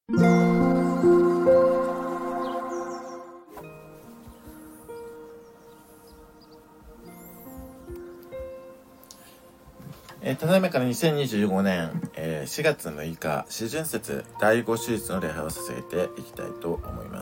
ただいまから2025年、4月6日四旬節第5手術の礼拝を捧げていきたいと思います。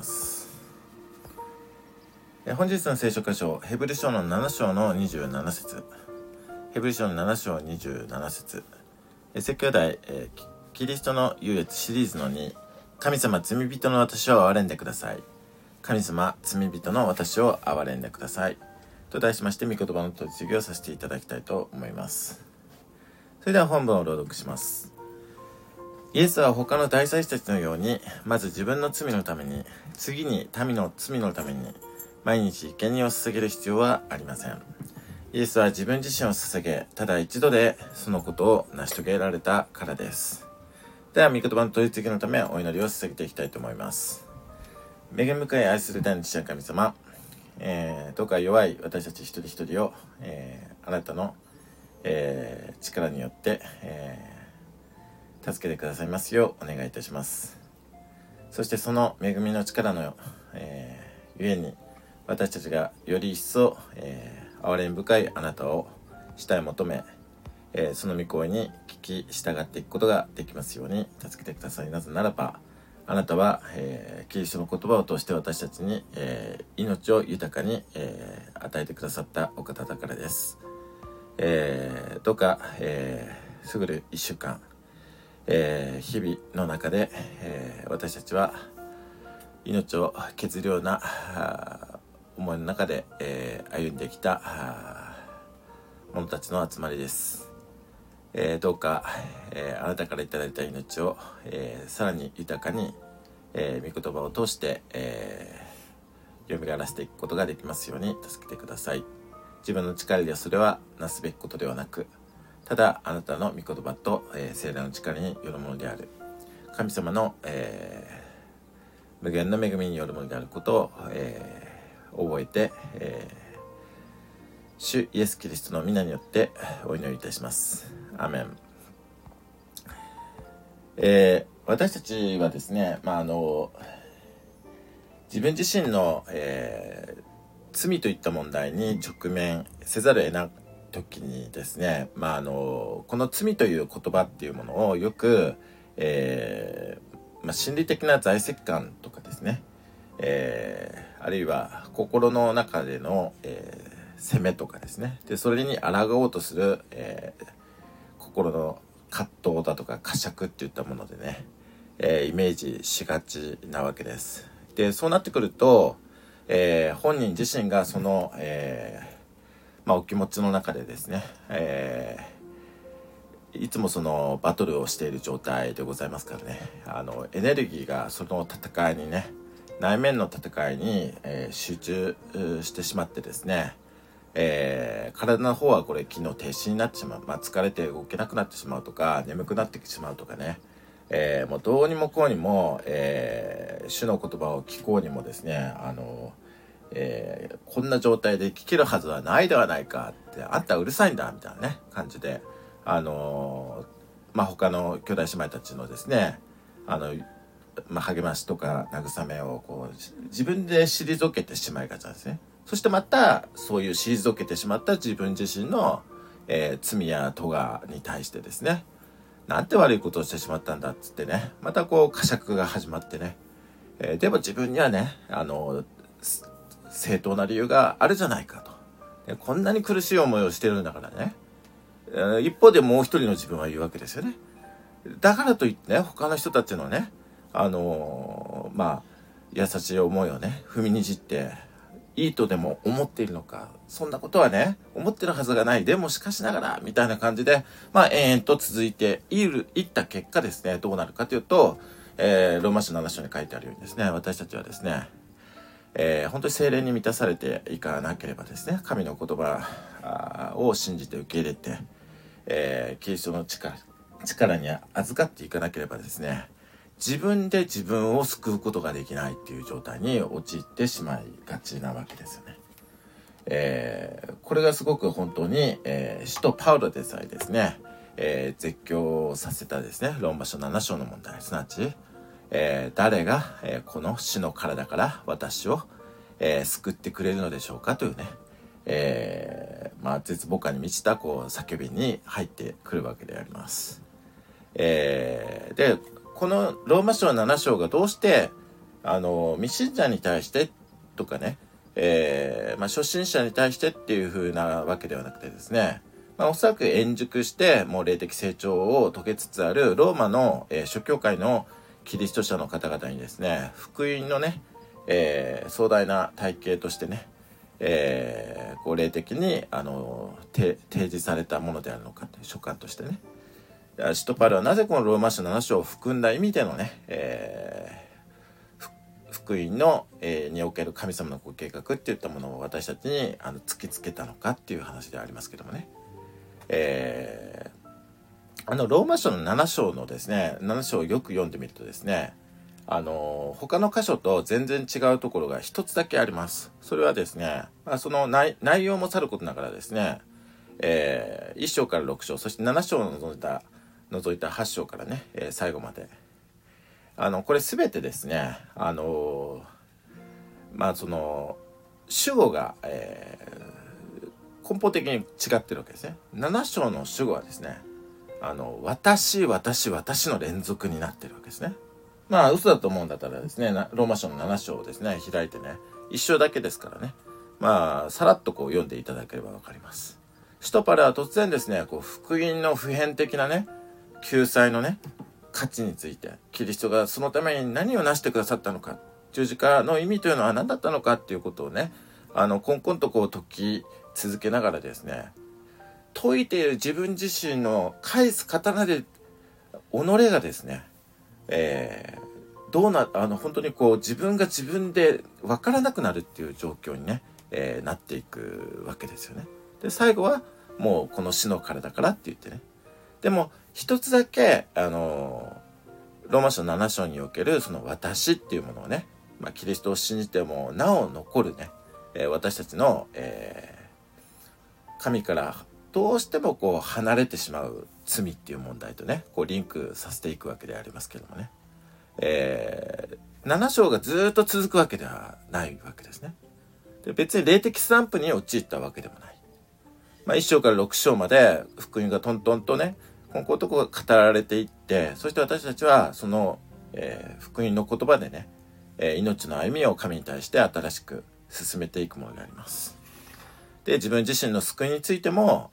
本日の聖書箇所、ヘブル書の7章の27節、ヘブル書の7章27節、説教題、キリストの優越シリーズの2、神様罪人の私を憐れんでください。神様罪人の私を憐れんでくださいと題しまして、御言葉の取り次ぎをさせていただきたいと思います。それでは本文を朗読します。イエスは他の大祭司たちのように、まず自分の罪のために、次に民の罪のために、毎日生贄を捧げる必要はありません。イエスは自分自身を捧げ、ただ一度でそのことを成し遂げられたからです。では、御言葉の取り次ぎのためお祈りを捧げていきたいと思います。恵み深い愛する天の父なる神様、どうか弱い私たち一人一人を、あなたの力によって、助けてくださいますようお願いいたします。そしてその恵みの力の、ゆえに私たちがより一層、憐れみ深いあなたを主体求め、その御声に聞き従っていくことができますように助けてください。なぜならばあなたは、キリストの言葉を通して私たちに、命を豊かに、与えてくださったお方だからです。どうか、すぐる1週間、日々の中で、私たちは命を削るような思いの中で、歩んできた者たちの集まりです。どうか、あなたからいただいた命を、さらに豊かに、御言葉を通して、蘇らせていくことができますように助けてください。自分の力でそれはなすべきことではなく、ただあなたの御言葉と、聖霊の力によるものである神様の、無限の恵みによるものであることを、覚えて、主イエスキリストの皆によってお祈りいたします。アーメン。私たちはですね、自分自身の、罪といった問題に直面せざるを得ない時にですね、この罪という言葉っていうものをよく、心理的な財責感とかですね、あるいは心の中での、責めとかですね、でそれに抗おうとする、心の葛藤だとか呵責っていったものでね、イメージしがちなわけです。でそうなってくると、本人自身がその、お気持ちの中でですね、いつもそのバトルをしている状態でございますからね、エネルギーがその戦いにね、内面の戦いに、集中してしまってですね、体の方はこれ機能停止になってしまう、疲れて動けなくなってしまうとか、眠くなってしまうとかね、もうどうにもこうにも、主の言葉を聞こうにもですね、こんな状態で聞けるはずはないではないかって、あんたうるさいんだみたいなね感じで、他の兄弟姉妹たちのですね、励ましとか慰めをこう自分で退けてしまいがちなんですね。そしてまたそういう退けてしまった自分自身の、罪や咎に対してですね、なんて悪いことをしてしまったんだっつってね、またこう呵責が始まってね、でも自分にはね、正当な理由があるじゃないかと、こんなに苦しい思いをしてるんだからね、一方でもう一人の自分は言うわけですよね。だからといってね、他の人たちのね、優しい思いをね踏みにじっていいとでも思っているのか、そんなことはね思ってるはずがない、でもしかしながらみたいな感じで、延々と続いていった結果ですね、どうなるかというと、ローマ書7章に書いてあるようにですね、私たちはですね、本当に聖霊に満たされていかなければですね、神の言葉を信じて受け入れて、キリストの力に預かっていかなければですね、自分で自分を救うことができないっていう状態に陥ってしまいがちなわけですよね。これがすごく本当に、使徒パウロでさえですね、絶叫させたですね、ローマ書7章の問題、すなわち、 誰が、この死の体から私を、救ってくれるのでしょうかというね、絶望感に満ちたこう叫びに入ってくるわけであります。でこのローマ書7章がどうして未信者に対してとかね、初心者に対してっていう風なわけではなくてですね、おそらく円熟してもう霊的成長を遂げつつあるローマの、諸教会のキリスト者の方々にですね、福音のね、壮大な体系としてね、こう霊的に提示されたものであるのかという書簡としてね、使徒パウロはなぜこのローマ書7章を含んだ意味でのね、福音の、における神様のご計画っていったものを私たちに突きつけたのかっていう話でありますけどもね、ローマ書の7章のですね、7章をよく読んでみるとですね、他の箇所と全然違うところが一つだけあります。それはですね、その内容もさることながらですね、1章から6章、そして7章を除いた8章からね、最後まで。これすべてですね、その、主語が、根本的に違ってるわけですね。7章の主語はですね、私の連続になってるわけですね。嘘だと思うんだったらですね、ローマ書の7章をですね、開いてね、1章だけですからね、さらっとこう読んでいただければわかります。使徒パウロは突然ですね、こう福音の普遍的なね、救済のね、価値について、キリストがそのために何を成してくださったのか、十字架の意味というのは何だったのかっていうことをね、こんこんとこう解き続けながらですね、解いている自分自身の返す刀で己がですね、本当にこう自分が自分で分からなくなるっていう状況にね、なっていくわけですよね。で最後はもうこの死の体からって言ってね。でも一つだけローマ書7章におけるその私っていうものをね、キリストを信じてもなお残るね、私たちの、神からどうしてもこう離れてしまう罪っていう問題とね、こうリンクさせていくわけでありますけどもね、7章がずっと続くわけではないわけですね。で別に霊的スタンプに陥ったわけでもない。1章から6章まで福音がトントンとね、このことが語られていって、そして私たちはその、福音の言葉でね、命の歩みを神に対して新しく進めていくものであります。で自分自身の救いについても、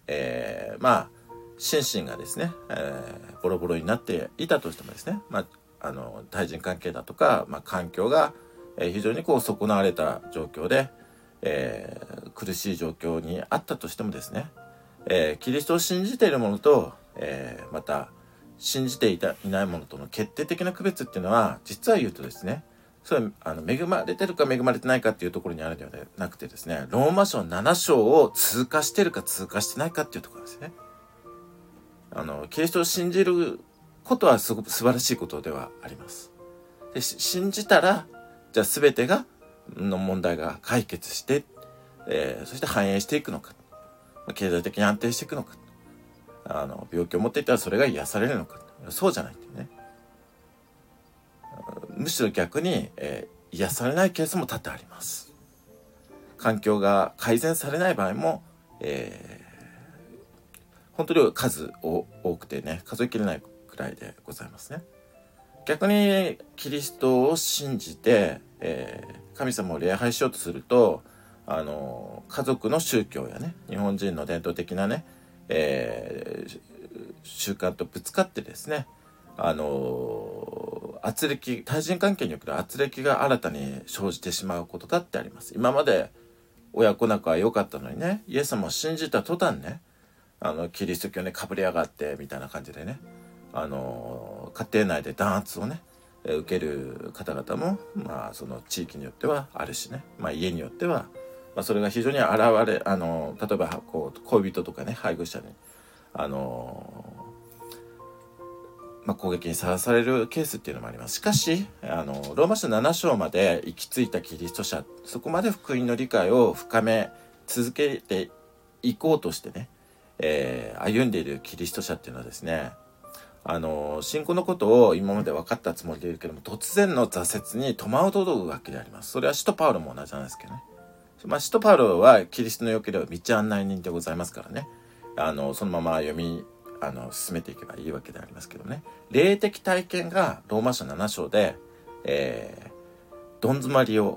心身がですね、ボロボロになっていたとしてもですね、対人関係だとか、環境が、非常にこう損なわれた状況で、苦しい状況にあったとしてもですね、キリストを信じている者と、また信じていない者との決定的な区別っていうのは、実は言うとですね、それ恵まれてるか恵まれてないかっていうところにあるのではなくてですね、ローマ書7章を通過してるか通過してないかっていうところですね。キリストを信じることはすごく素晴らしいことではあります。で信じたら、じゃあ全ての問題が解決して、そして繁栄していくのか、経済的に安定していくのか、病気を持っていたらそれが癒されるのか、そうじゃないってね。むしろ逆に、癒されないケースも多々あります。環境が改善されない場合も、本当に数多くてね、数えきれないくらいでございますね。逆にキリストを信じて、神様を礼拝しようとすると、家族の宗教やね、日本人の伝統的なね、習慣とぶつかってですね、対人関係における軋轢が新たに生じてしまうことだってあります。今まで親子仲は良かったのにね、イエス様を信じた途端ね、キリスト教にかぶり上がってみたいな感じでね、家庭内で弾圧をね、受ける方々も、その地域によってはあるしね、家によっては、それが非常に例えばこう恋人とかね、配偶者に攻撃にさらされるケースっていうのもあります。しかしローマ書7章まで行き着いたキリスト者、そこまで福音の理解を深め続けていこうとしてね、歩んでいるキリスト者っていうのはですね、 信仰のことを今まで分かったつもりでいるけども、突然の挫折に戸惑うわけであります。それは使徒パウロも同じなんですけどね。使徒パウロはキリストのよければ道案内人でございますからね。そのまま進めていけばいいわけでありますけどね。霊的体験がローマ書7章で、どん詰まりを、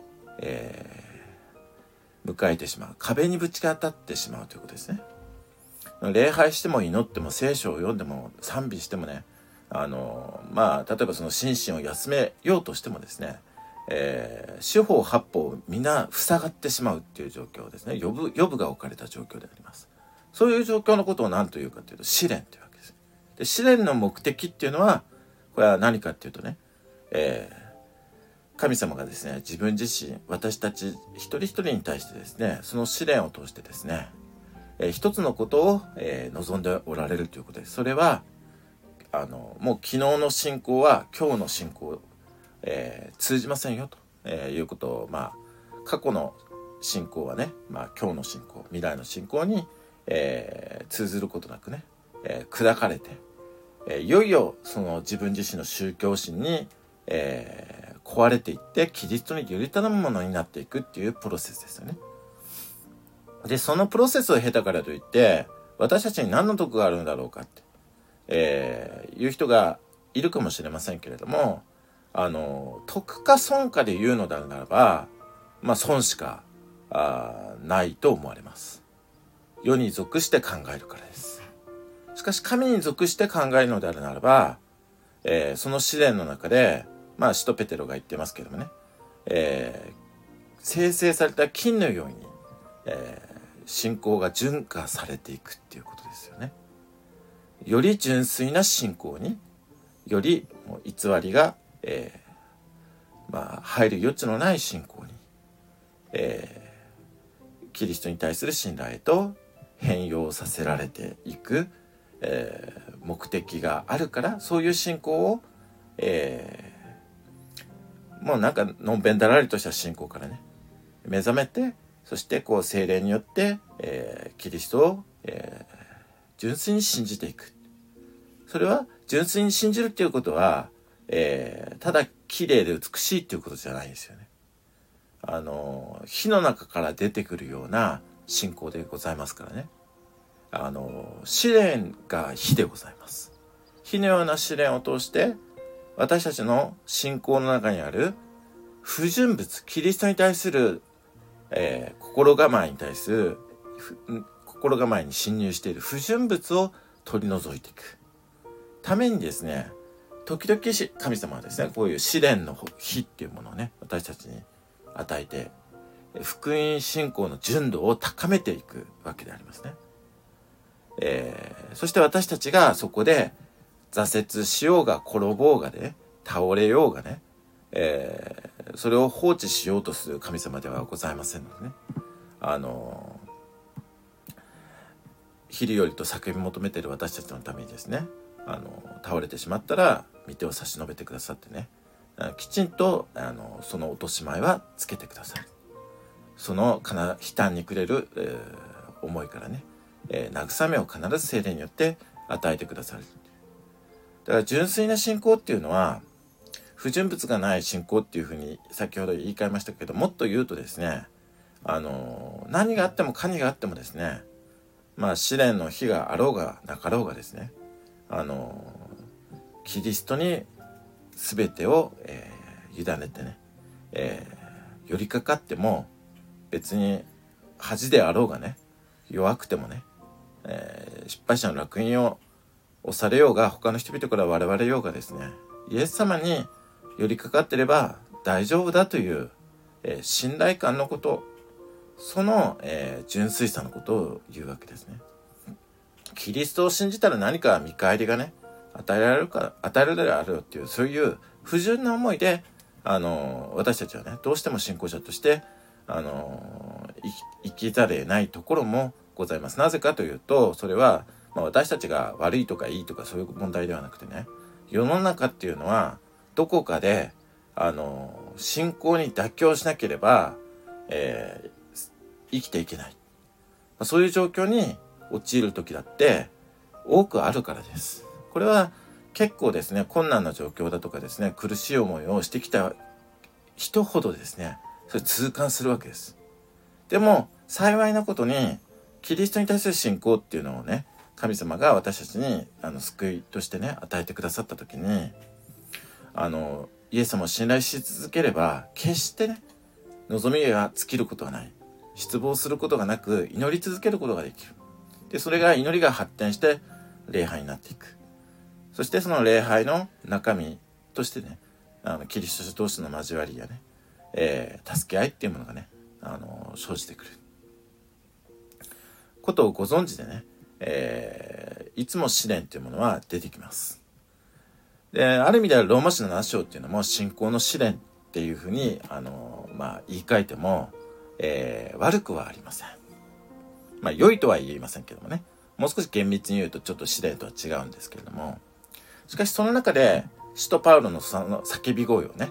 迎えてしまう。壁にぶち当たってしまうということですね。礼拝しても祈っても聖書を読んでも賛美してもね、例えばその心身を休めようとしてもですね、四方八方皆塞がってしまうっていう状況ですね。予部が置かれた状況であります。そういう状況のことを何というかというと試練というわけです。で、試練の目的っていうのはこれは何かっていうとね、神様がですね、自分自身私たち一人一人に対してですね、その試練を通してですね、一つのことを、望んでおられるということです。それはもう昨日の信仰は今日の信仰、通じませんよと、いうことを、過去の信仰はね、今日の信仰、未来の信仰に、通ずることなくね、砕かれて、いよいよその自分自身の宗教心に、壊れていってキリストにより頼むものになっていくっていうプロセスですよね。で、そのプロセスを経たからといって私たちに何の得があるんだろうかって、いう人がいるかもしれませんけれども、得か損かで言うのであるならば、損しかないと思われます。世に属して考えるからです。しかし神に属して考えるのであるならば、その試練の中で使徒ペテロが言ってますけどもね、生成された金のように、信仰が純化されていくっていうことですよね。より純粋な信仰に、よりもう偽りが、入る余地のない信仰に、キリストに対する信頼と変容させられていく、目的があるから、そういう信仰を、もうなんかのんべんだらりとした信仰からね目覚めて、そしてこう聖霊によって、キリストを、純粋に信じていく。それは純粋に信じるっていうことは、ただ綺麗で美しいっていうことじゃないんですよね。火の中から出てくるような信仰でございますからね。試練が火でございます。火のような試練を通して私たちの信仰の中にある不純物、キリストに対する、心構えに対する心構えに侵入している不純物を取り除いていくためにですね、時々神様はですね、こういう試練の火っていうものをね、私たちに与えて福音信仰の純度を高めていくわけでありますね。そして私たちがそこで挫折しようが転ぼうがね、倒れようがね、それを放置しようとする神様ではございませんのでね、昼よりと叫び求めている私たちのためにですね、倒れてしまったら御手を差し伸べてくださってね、きちんとその落とし前はつけてください。その悲嘆に暮れる、思いからね、慰めを必ず聖霊によって与えてくださる。だから純粋な信仰っていうのは不純物がない信仰っていうふうに先ほど言い換えましたけど、もっと言うとですね、何があっても何があってもですね、試練の日があろうがなかろうがですね、キリストに全てを、委ねてね、寄りかかっても別に恥であろうがね、弱くてもね、失敗者の烙印を押されようが他の人々から笑われようがですね、イエス様に寄りかかってれば大丈夫だという、信頼感のこと、その、純粋さのことを言うわけですね。キリストを信じたら何か見返りがね与えられるであるっていう、そういう不純な思いで私たちはね、どうしても信仰者として生きざるをないところもございます。なぜかというと、それは、私たちが悪いとかいいとかそういう問題ではなくてね、世の中っていうのはどこかで信仰に妥協しなければ、生きていけない、そういう状況に陥る時だって多くあるからです。これは結構ですね、困難な状況だとかですね、苦しい思いをしてきた人ほどですね、それ痛感するわけです。でも幸いなことにキリストに対する信仰っていうのをね、神様が私たちに救いとしてね与えてくださった時に、イエス様を信頼し続ければ決してね望みが尽きることはない、失望することがなく祈り続けることができる。でそれが祈りが発展して礼拝になっていく。そしてその礼拝の中身としてね、キリスト者同士の交わりやね、助け合いっていうものがね生じてくることをご存知でね、いつも試練というものは出てきます。である意味ではローマ書の7章っていうのも信仰の試練っていうふうに言い換えても、悪くはありません。良いとは言いませんけどもね、もう少し厳密に言うとちょっと試練とは違うんですけれども、しかしその中で使徒パウロのその叫び声をね、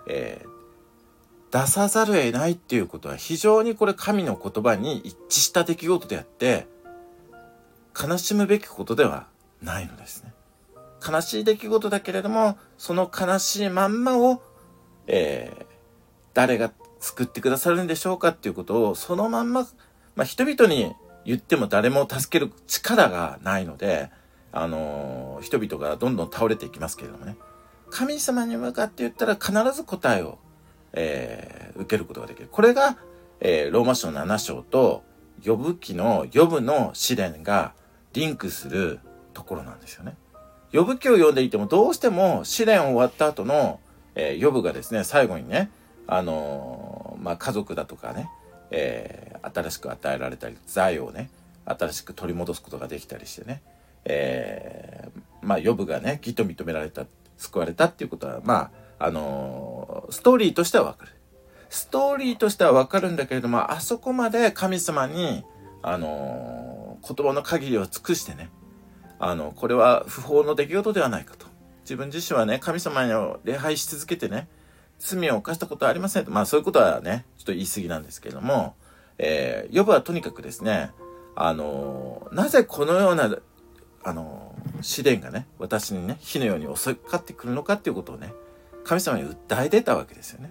出さざるを得ないっていうことは非常にこれ神の言葉に一致した出来事であって悲しむべきことではないのですね。悲しい出来事だけれどもその悲しいまんまを、誰が救ってくださるんでしょうかっていうことをそのまんま、人々に言っても誰も助ける力がないので、人々がどんどん倒れていきますけれどもね、神様に向かって言ったら必ず答えを受けることができる。これが、ローマ書の7章とヨブ記のヨブの試練がリンクするところなんですよね。ヨブ記を読んでいてもどうしても試練終わった後の、ヨブがですね最後にね、家族だとかね、新しく与えられたり財をね新しく取り戻すことができたりしてね、ヨブがね義と認められた、救われたっていうことはストーリーとしてはわかる。ストーリーとしてはわかるんだけれども、あそこまで神様に言葉の限りを尽くしてね、これは不法の出来事ではないかと。自分自身はね神様に礼拝し続けてね罪を犯したことはありませんと。そういうことはねちょっと言い過ぎなんですけれども、ヨブはとにかくですねなぜこのような試練がね私にね火のように襲いかかってくるのかっていうことをね神様に訴え出たわけですよね。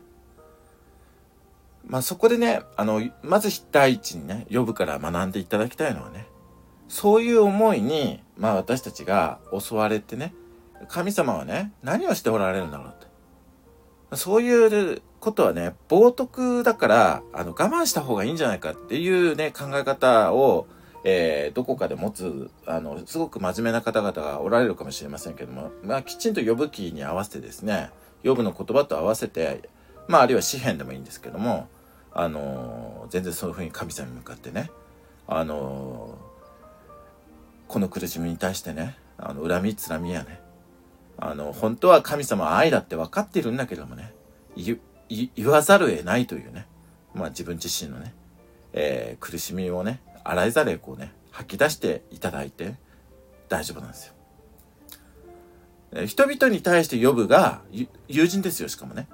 そこでねまず第一にねヨブから学んでいただきたいのはね、そういう思いに私たちが襲われてね、神様はね何をしておられるんだろうと、そういうことはね冒涜だから我慢した方がいいんじゃないかっていうね考え方を、どこかで持つすごく真面目な方々がおられるかもしれませんけども、きちんとヨブ記に合わせてですね、ヨブの言葉と合わせてあるいは詩篇でもいいんですけども、全然そういうふうに神様に向かってねこの苦しみに対してね恨みつらみやね本当は神様は愛だって分かっているんだけどもね言わざるを得ないというね、自分自身のね、苦しみをね洗いざれこうね吐き出していただいて大丈夫なんですよ。人々に対してヨブが友人ですよ、しかもね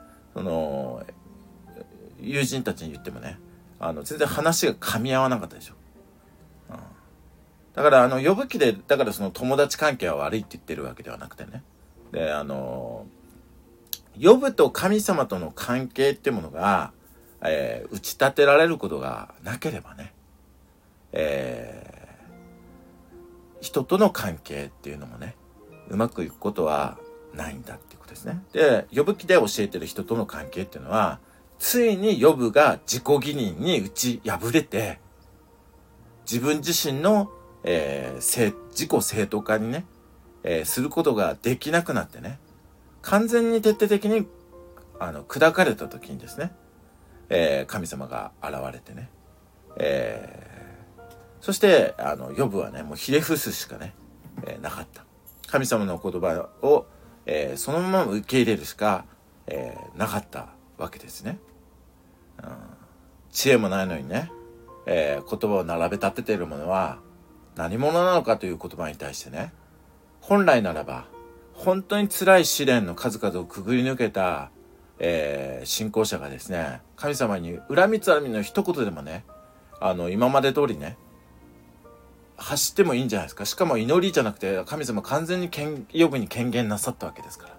友人たちに言ってもね全然話が噛み合わなかったでしょ。だからヨブ記でだからその友達関係は悪いって言ってるわけではなくてね、でヨブと神様との関係ってものが、打ち立てられることがなければね、人との関係っていうのもねうまくいくことはないんだっていうことですね。でヨブ記で教えてる人との関係っていうのはついにヨブが自己義認に打ち破れて自分自身の、自己正当化にね、することができなくなってね完全に徹底的に砕かれた時にですね、神様が現れてね、そしてヨブはねもうひれ伏すしかね、なかった。神様の言葉を、そのまま受け入れるしか、なかったわけですね。知恵もないのにね、言葉を並べ立てているものは何者なのかという言葉に対してね、本来ならば本当に辛い試練の数々をくぐり抜けた、信仰者がですね神様に恨みつらみの一言でもね今まで通りね走ってもいいんじゃないですか。しかも祈りじゃなくて神様完全にヨブに権限なさったわけですから、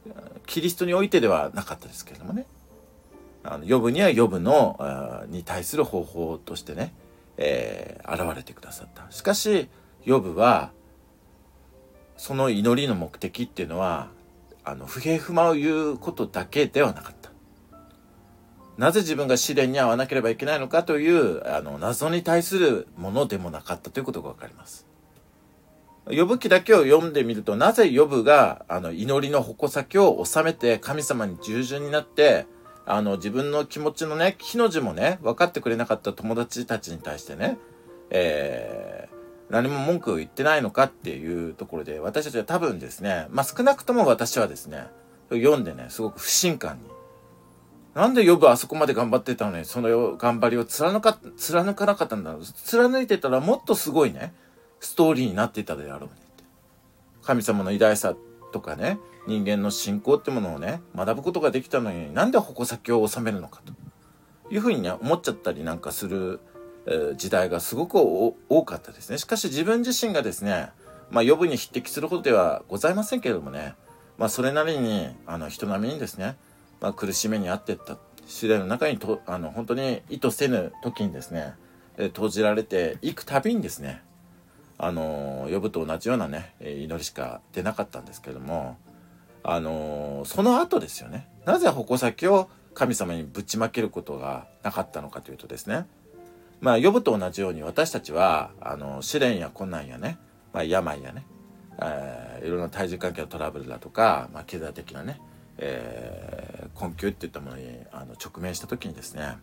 キリストにおいてではなかったですけれどもね、ヨブにはヨブのに対する方法としてね、現れてくださった。しかしヨブはその祈りの目的っていうのは不平不満を言うことだけではなかった。なぜ自分が試練に遭わなければいけないのかという謎に対するものでもなかったということがわかります。ヨブ記だけを読んでみると、なぜヨブが祈りの矛先を収めて神様に従順になって自分の気持ちのね、火の字もね分かってくれなかった友達たちに対してね、何も文句を言ってないのかっていうところで、私たちは多分ですね、少なくとも私はですね、読んでね、すごく不信感に、なんでヨブあそこまで頑張ってたのにその頑張りを貫かなかったんだろう。貫いてたらもっとすごいねストーリーになっていたであろうねって。神様の偉大さとかね、人間の信仰ってものをね学ぶことができたのに、なんで矛先を収めるのかというふうにね思っちゃったりなんかする時代がすごく多かったですね。しかし自分自身がですね、ヨブに匹敵するほどではございませんけれどもね、それなりに人並みにですね、苦しめにあっていった試練の中に本当に意図せぬ時にですね、投じられていくたびにですね、ヨブと同じようなね祈りしか出なかったんですけれども、その後ですよね、なぜ矛先を神様にぶちまけることがなかったのかというとですね、ヨブと同じように私たちは試練や困難やね、病やね、いろんな対人関係のトラブルだとか、経済的なね、困窮っていったものに直面した時にですね、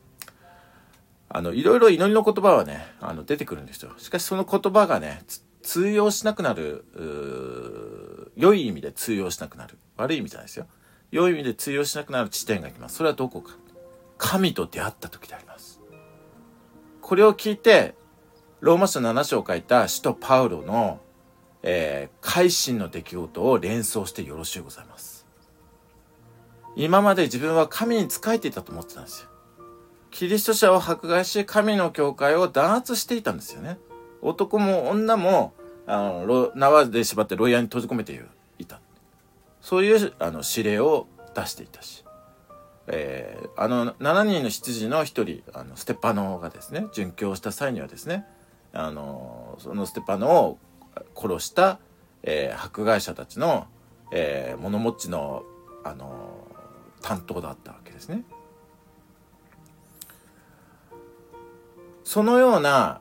いろいろ祈りの言葉はね出てくるんですよ。しかしその言葉がね通用しなくなる、良い意味で通用しなくなる、悪い意味じゃないですよ、良い意味で通用しなくなる地点が来ます。それはどこか、神と出会った時であります。これを聞いてローマ書7章を書いた使徒パウロの、改心の出来事を連想してよろしゅうございます。今まで自分は神に仕えていたと思ってたんですよ。キリスト者を迫害し神の教会を弾圧していたんですよね。男も女も縄で縛って牢屋に閉じ込めていた、そういう指令を出していたし、7人の執事の一人ステパノがですね殉教した際にはですね、そのステパノを殺した、迫害者たちの、物持ちの担当だったわけですね。そのような、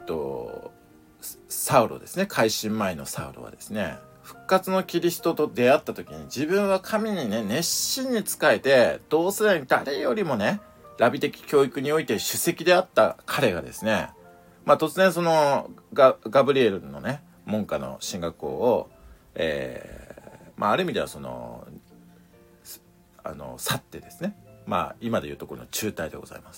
サウロですね、改心前のサウロはですね、復活のキリストと出会った時に自分は神にね熱心に仕えて、同世代に誰よりもねラビ的教育において首席であった彼がですね、突然そのガブリエルのね門下の進学校を、ある意味では去ってですね、今でいうところの中退でございます。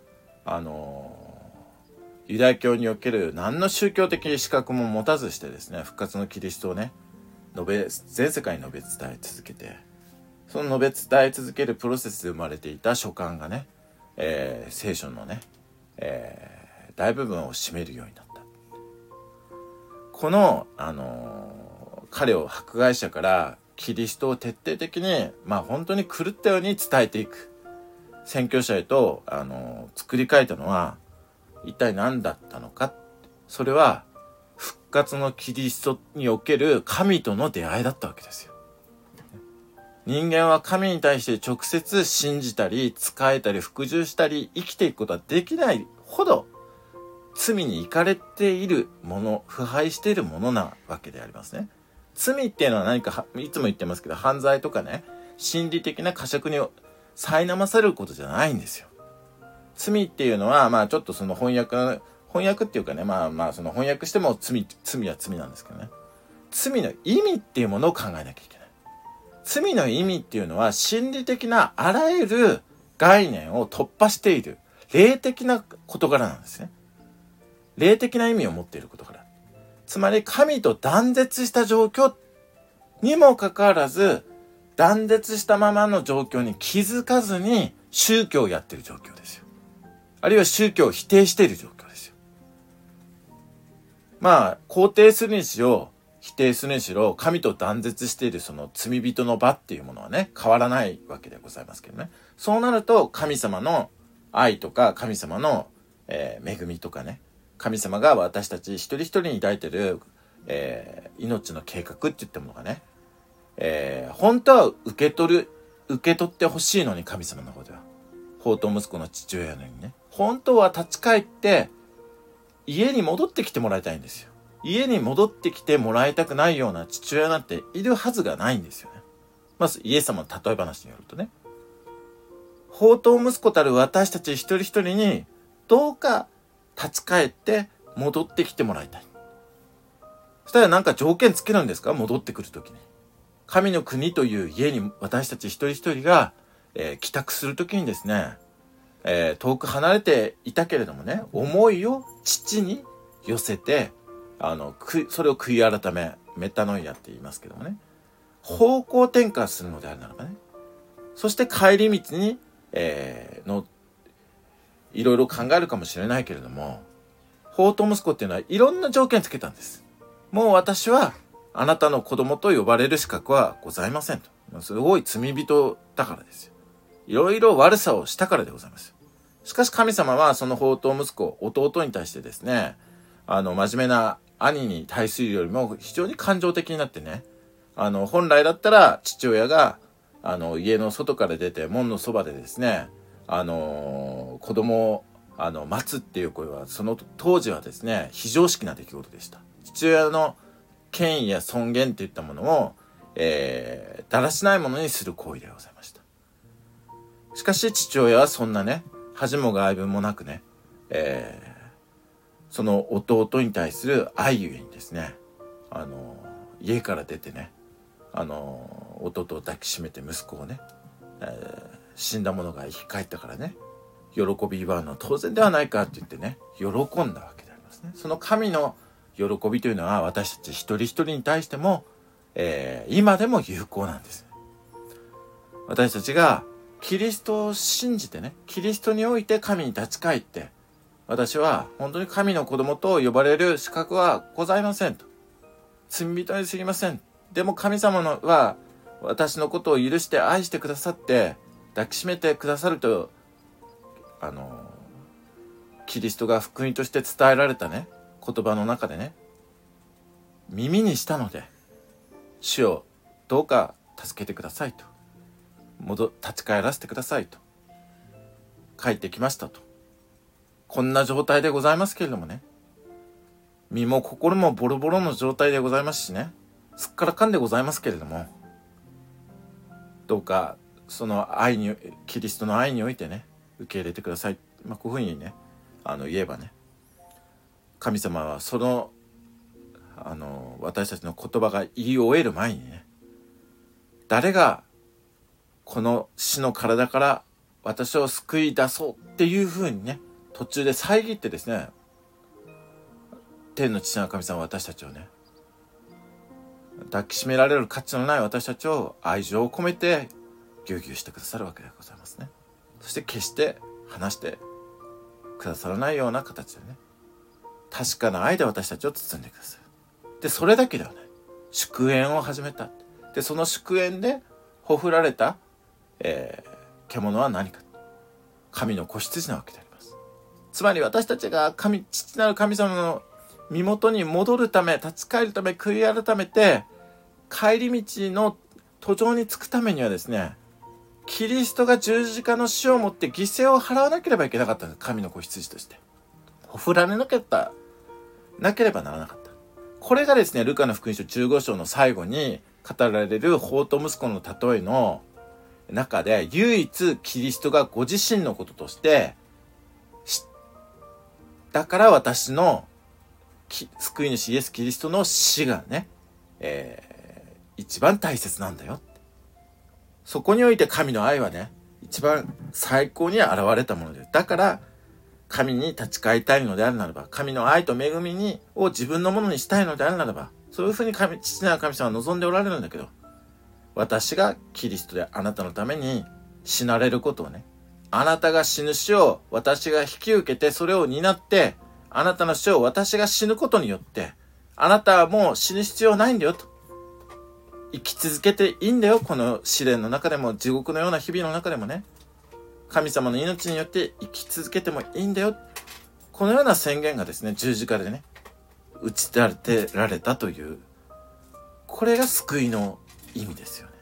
ユダヤ教における何の宗教的資格も持たずしてですね、復活のキリストをね全世界に述べ伝え続けて、その述べ伝え続けるプロセスで生まれていた書簡がね、聖書のね、大部分を占めるようになった。この、彼を迫害者からキリストを徹底的に、本当に狂ったように伝えていく宣教者へと作り変えたのは一体何だったのか。それは復活のキリストにおける神との出会いだったわけですよ。人間は神に対して直接信じたり仕えたり服従したり生きていくことはできないほど罪に行かれているもの、腐敗しているものなわけでありますね。罪っていうのは何か、いつも言ってますけど、犯罪とかね、心理的な呵責に苛まされることじゃないんですよ。罪っていうのは、ちょっとその翻訳っていうかね、その翻訳しても罪は罪なんですけどね。罪の意味っていうものを考えなきゃいけない。罪の意味っていうのは、心理的なあらゆる概念を突破している、霊的な事柄なんですね。霊的な意味を持っている事柄。つまり、神と断絶した状況にもかかわらず、断絶したままの状況に気づかずに宗教をやっている状況ですよ。あるいは宗教を否定している状況ですよ。 肯定するにしろ否定するにしろ、神と断絶しているその罪人の場っていうものはね、変わらないわけでございますけどね。そうなると神様の愛とか神様の、恵みとかね、神様が私たち一人一人に抱いてる、命の計画って言ったものがね、本当は受け取ってほしいのに、神様の方では放蕩息子の父親のようにね、本当は立ち返って家に戻ってきてもらいたいんですよ。家に戻ってきてもらいたくないような父親なんているはずがないんですよね。まずイエス様の例え話によるとね、放蕩息子たる私たち一人一人にどうか立ち返って戻ってきてもらいたい。そしたらなんか条件つけるんですか？戻ってくるときに、神の国という家に私たち一人一人が、帰宅するときにですね、遠く離れていたけれどもね、思いを父に寄せて、それを悔い改め、メタノイアって言いますけどもね、方向転換するのであるならばね、そして帰り道に、いろいろ考えるかもしれないけれども、放蕩息子っていうのはいろんな条件つけたんです。もう私はあなたの子供と呼ばれる資格はございませんと。すごい罪人だからですよ。いろいろ悪さをしたからでございます。しかし神様はその放蕩息子、弟に対してですね、真面目な兄に対するよりも非常に感情的になってね、本来だったら父親が家の外から出て門のそばでですね、子供を待つっていう声はその当時はですね、非常識な出来事でした。父親の権威や尊厳といったものを、だらしないものにする行為でございました。しかし父親はそんなね、恥も外聞もなくね、その弟に対する愛ゆえにですね、家から出てね、弟を抱きしめて息子をね、死んだ者が生き返ったからね、喜び祝うのは当然ではないかって言ってね、喜んだわけでありますね。その神の喜びというのは私たち一人一人に対しても、今でも有効なんです。私たちがキリストを信じてね、キリストにおいて神に立ち返って、私は本当に神の子供と呼ばれる資格はございませんと。罪人にすぎません。でも神様は私のことを許して愛してくださって抱きしめてくださると、キリストが福音として伝えられたね、言葉の中でね、耳にしたので、主よどうか助けてくださいと、立ち返らせてくださいと帰ってきましたと。こんな状態でございますけれどもね、身も心もボロボロの状態でございますしね、すっからかんでございますけれども、どうかその愛に、キリストの愛においてね、受け入れてください。こういうふうにね、言えばね、神様はその私たちの言葉が言い終える前にね、誰がこの死の体から私を救い出そうっていうふうにね、途中で遮ってですね、天の父なる神様は私たちをね、抱きしめられる価値のない私たちを愛情を込めてぎゅうぎゅうしてくださるわけでございますね。そして決して離してくださらないような形でね、確かな愛で私たちを包んでくださる。でそれだけではない、祝宴を始めた。でその祝宴でほふられた、獣は何か、神の子羊なわけであります。つまり私たちが父なる神様の身元に戻るため、立ち返るため、悔い改めて帰り道の途上に着くためにはですね、キリストが十字架の死をもって犠牲を払わなければいけなかったんです。神の子羊としてほふられなければならなかった。これがですね、ルカの福音書15章の最後に語られる放蕩息子の例えの中で唯一キリストがご自身のこととして、だから私の救い主イエス・キリストの死がね、一番大切なんだよ。そこにおいて神の愛はね、一番最高に現れたものです。だから神に立ち返りたいのであるならば、神の愛と恵みを自分のものにしたいのであるならば、そういうふうに父なる神様は望んでおられるんだけど、私がキリストであなたのために死なれることをね、あなたが死ぬ死を私が引き受けて、それを担ってあなたの死を私が死ぬことによって、あなたはもう死ぬ必要ないんだよと。生き続けていいんだよ。この試練の中でも、地獄のような日々の中でもね。神様の命によって生き続けてもいいんだよ。このような宣言がですね、十字架でね、打ち立てられたという、これが救いの意味ですよね。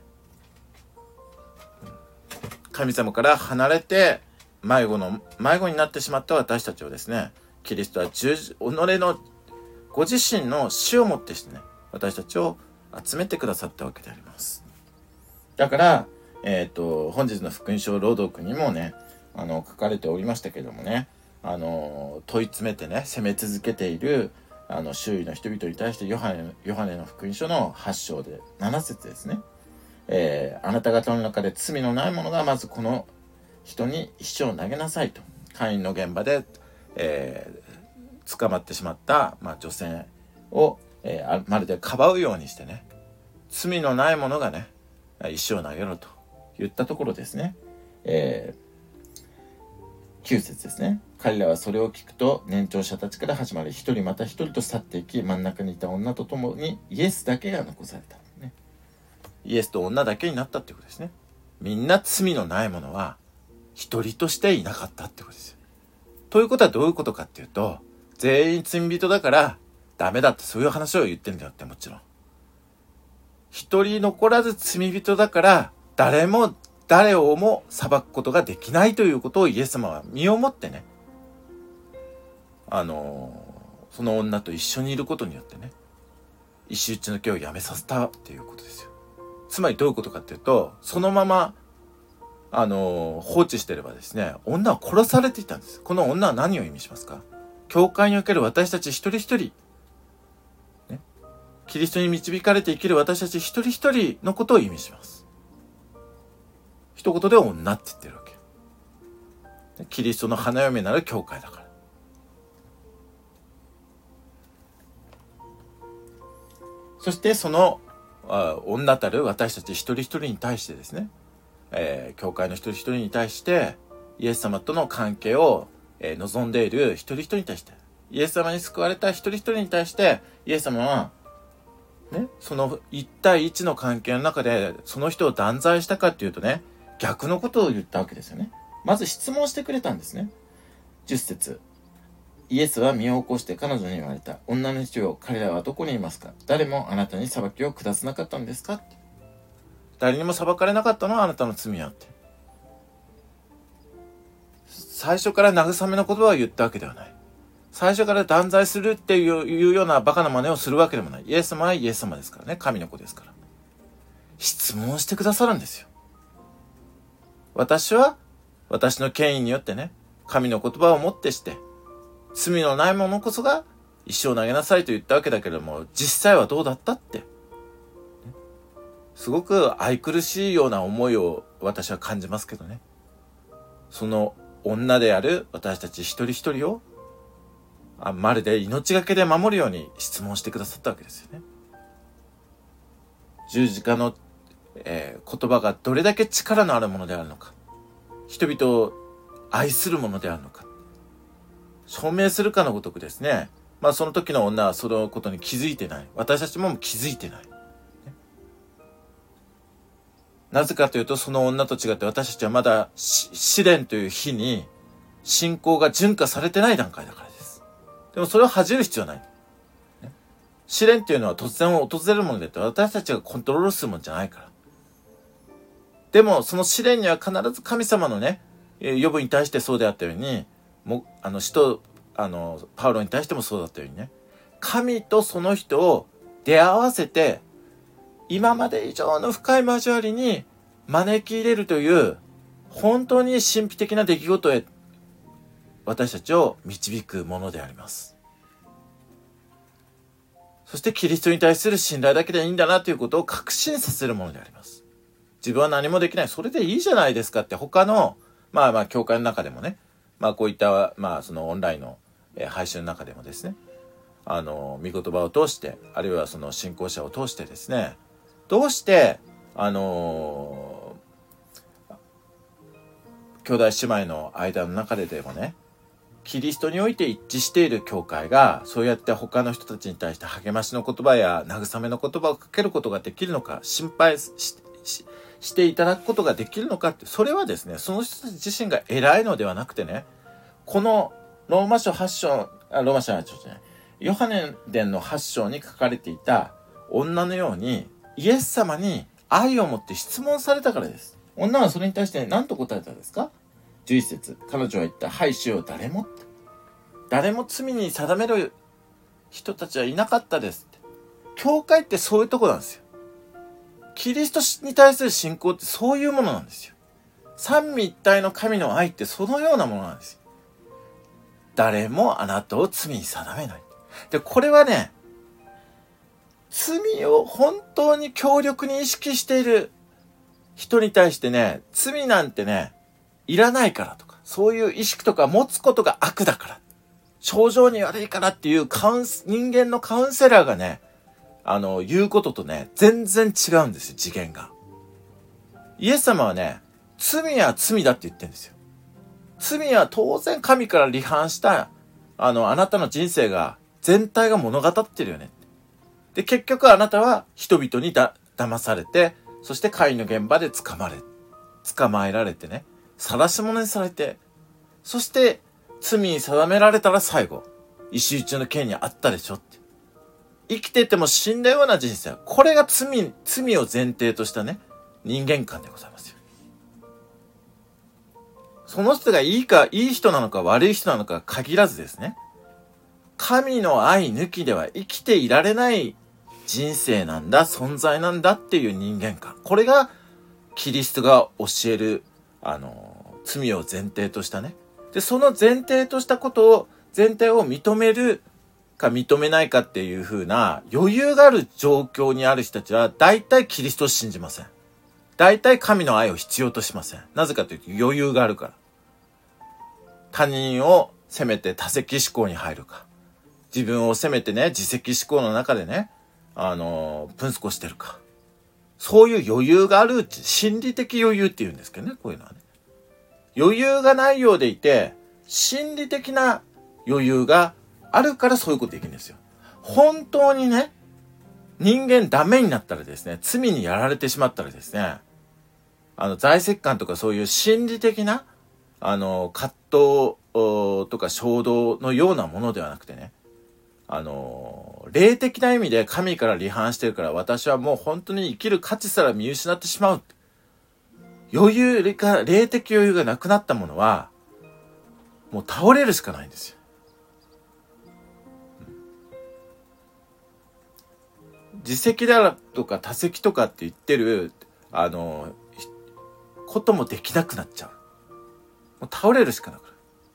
神様から離れて迷子になってしまった私たちをですね、キリストは己のご自身の死をもってしてね、私たちを集めてくださったわけであります。だから、本日の福音書朗読にもね、書かれておりましたけどもね、問い詰めてね、責め続けている周囲の人々に対してヨハネの福音書の8章で7節ですね。あなた方の中で罪のない者がまずこの人に石を投げなさいと。会員の現場で、捕まってしまった、女性を、まるでかばうようにしてね、罪のない者がね、石を投げろと言ったところですね。9節ですね。彼らはそれを聞くと年長者たちから始まり、一人また一人と去っていき、真ん中にいた女と共にイエスだけが残された。イエスと女だけになったってことですね。みんな罪のない者は一人としていなかったってことですよ。ということはどういうことかっていうと、全員罪人だからダメだってそういう話を言ってるんだよって、もちろん。一人残らず罪人だから誰をも裁くことができないということをイエス様は身をもってね、その女と一緒にいることによってね、石打ちの刑をやめさせたっていうことですよ。つまりどういうことかっていうと、そのまま放置してればですね、女は殺されていたんです。この女は何を意味しますか？教会における私たち一人一人、ね、キリストに導かれて生きる私たち一人一人のことを意味します。一言で女って言ってるわけ。キリストの花嫁なる教会だから。そしてその女たる私たち一人一人に対してですね、教会の一人一人に対してイエス様との関係を、望んでいる一人一人に対して、イエス様に救われた一人一人に対してイエス様はね、その一対一の関係の中でその人を断罪したかっていうとね、逆のことを言ったわけですよね。まず質問してくれたんですね。10節、イエスは身を起こして彼女に言われた。女の人よ、彼らはどこにいますか？誰もあなたに裁きを下さなかったんですか？誰にも裁かれなかったのはあなたの罪あって。最初から慰めの言葉を言ったわけではない。最初から断罪するっていうようなバカな真似をするわけでもない。イエス様はイエス様ですからね。神の子ですから。質問してくださるんですよ。私は私の権威によってね、神の言葉をもってして、罪のない者こそが石を投げなさいと言ったわけだけれども、実際はどうだったって、すごく愛くるしいような思いを私は感じますけどね。その女である私たち一人一人をまるで命がけで守るように質問してくださったわけですよね。十字架の、言葉がどれだけ力のあるものであるのか、人々を愛するものであるのか、証明するかのごとくですね。その時の女はそのことに気づいてない。私たちも気づいてない。なぜかというと、その女と違って私たちはまだ試練という火に信仰が純化されてない段階だからです。でもそれを恥じる必要はない。試練というのは突然訪れるものであって、私たちがコントロールするものじゃないから。でもその試練には必ず神様のね、ヨブに対してそうであったように、使徒パウロに対してもそうだったようにね、神とその人を出会わせて今まで以上の深い交わりに招き入れるという本当に神秘的な出来事へ私たちを導くものであります。そしてキリストに対する信頼だけでいいんだなということを確信させるものであります。自分は何もできない、それでいいじゃないですかって、他の教会の中でもね、こういったそのオンラインの配信の中でもですね、御言葉を通して、あるいはその信仰者を通してですね、どうして兄弟姉妹の間の中でもね、 キリストにおいて一致している教会がそうやって他の人たちに対して励ましの言葉や慰めの言葉をかけることができるのか、心配していただくことができるのかって、それはですね、その人たち自身が偉いのではなくてね、このローマ書8章、ローマ書8章じゃない、ヨハネ伝の8章に書かれていた女のようにイエス様に愛を持って質問されたからです。女はそれに対して何と答えたんですか？ 11 節、彼女は言った。はい、主よ、誰も罪に定める人たちはいなかったですって。教会ってそういうとこなんですよ。キリストに対する信仰ってそういうものなんですよ。三位一体の神の愛ってそのようなものなんですよ。誰もあなたを罪に定めない。で、これはね、罪を本当に強力に意識している人に対してね、罪なんてね、いらないからとか、そういう意識とか持つことが悪だから、症状に悪いからっていう人間のカウンセラーがね、言うこととね、全然違うんですよ、次元が。イエス様はね、罪は罪だって言ってるんですよ。罪は当然神から離反した、あなたの人生が、全体が物語ってるよね。で、結局あなたは人々に騙されて、そして会の現場で捕まえられてね、晒し者にされて、そして罪に定められたら最後、石打ちの刑にあったでしょって。生きてても死んだような人生。これが罪を前提としたね、人間観でございますよ。その人がいい人なのか悪い人なのか限らずですね、神の愛抜きでは生きていられない人生なんだ、存在なんだっていう人間観。これがキリストが教える、罪を前提としたね。で、その前提とした前提を認めるか認めないかっていう風な余裕がある状況にある人たちは大体キリストを信じません。大体神の愛を必要としません。なぜかというと余裕があるから。他人を責めて多責思考に入るか。自分を責めてね、自責思考の中でね、プンスコしてるか。そういう余裕がある心理的余裕って言うんですけどね、こういうのはね。余裕がないようでいて、心理的な余裕があるからそういうことできるんですよ。本当にね、人間ダメになったらですね、罪にやられてしまったらですね、財石感とかそういう心理的な、葛藤とか衝動のようなものではなくてね、霊的な意味で神から離反してるから私はもう本当に生きる価値すら見失ってしまう。霊的余裕がなくなったものは、もう倒れるしかないんですよ。自責だとか多責とかって言ってる、こともできなくなっちゃう。もう倒れるしかなくなる。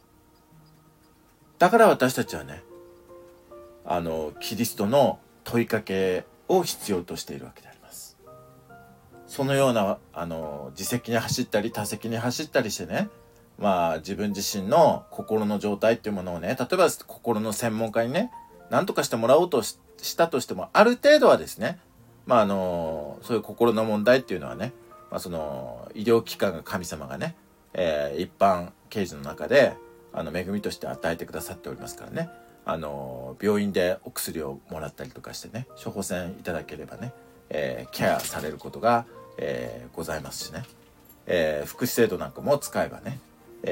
だから私たちはね、キリストの問いかけを必要としているわけであります。そのような、自責に走ったり多責に走ったりしてね、自分自身の心の状態っていうものをね、例えば心の専門家にね、何とかしてもらおうとしたとしても、ある程度はですね、そういう心の問題っていうのはね、その医療機関が神様がね、一般啓示の中で恵みとして与えてくださっておりますからね、病院でお薬をもらったりとかしてね、処方箋いただければね、ケアされることが、ございますしね、福祉制度なんかも使えばね、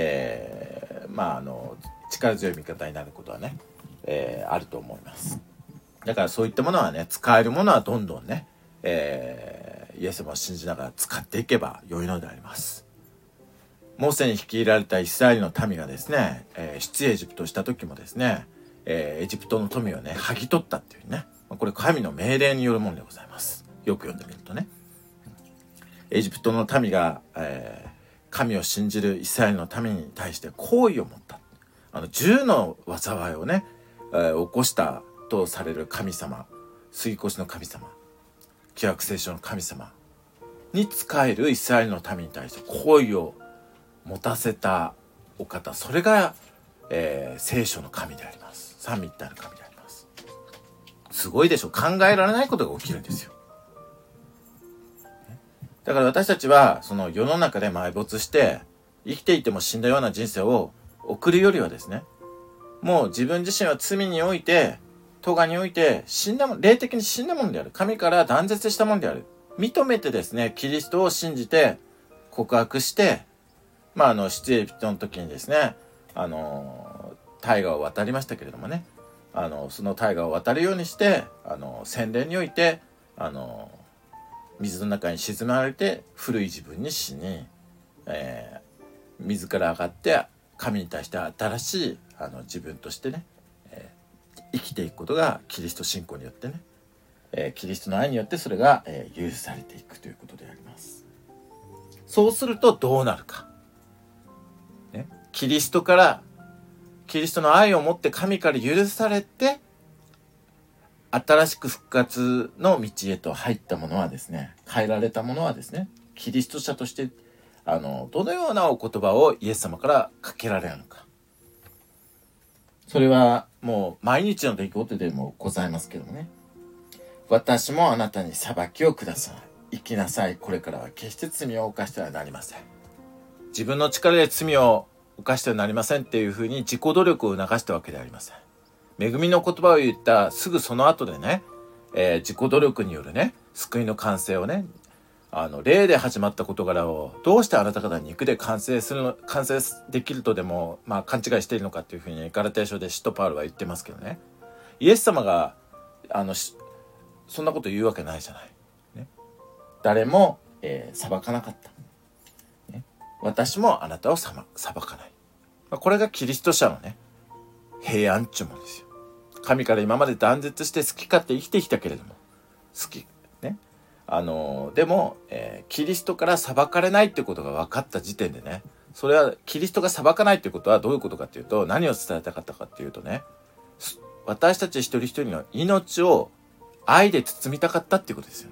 力強い味方になることはね、あると思います。だからそういったものはね、使えるものはどんどんね、イエス様を信じながら使っていけば良いのであります。モーセに率いられたイスラエルの民がですね、出エジプトした時もですね、エジプトの富をね、剥ぎ取ったっていうね、これ神の命令によるものでございます。よく読んでみるとね、エジプトの民が、神を信じるイスラエルの民に対して好意を持った。10の災いをね、起こしたとされる神様、杉越の神様、旧約聖書の神様に仕えるイスラエルの民に対して好意を持たせたお方、それが、聖書の神であります。三位一体の神であります。すごいでしょ。考えられないことが起きるんですよ。だから私たちはその世の中で埋没して生きていても死んだような人生を送るよりはですね、 もう自分自身は罪において、咎において死んだもん、霊的に死んだものである。神から断絶したものである。認めてですね、キリストを信じて告白して、出エジプトの時にですね、大河を渡りましたけれどもね、その大河を渡るようにして、洗礼において、水の中に沈まれて古い自分に死に、水から上がって神に対して新しい自分としてね、生きていくことがキリスト信仰によってね、キリストの愛によってそれが、許されていくということであります。そうするとどうなるか、ね、キリストの愛を持って神から許されて新しく復活の道へと入ったものはですね、変えられたものはですね、キリスト者としてどのようなお言葉をイエス様からかけられるのか、それはもう毎日の出来事でもございますけどもね。私もあなたに裁きを下さい。生きなさい。これからは決して罪を犯してはなりません。自分の力で罪を犯してはなりませんっていうふうに自己努力を促したわけではありません。恵みの言葉を言ったすぐその後でね、自己努力によるね、救いの完成をね、霊で始まった事柄をどうしてあなた方は肉で完成できるとでも、勘違いしているのかっていうふうにガラテヤ書で使徒パウロは言ってますけどね。イエス様がそんなこと言うわけないじゃない、ね、誰も、裁かなかった、ね、私もあなたを裁かない、これがキリスト者のね、平安っちゅうものですよ。神から今まで断絶して好き勝手生きてきたけれども、でも、キリストから裁かれないってことが分かった時点でね、それはキリストが裁かないってことはどういうことかっていうと、何を伝えたかったかっていうとね、私たち一人一人の命を愛で包みたかったっていうことですよね。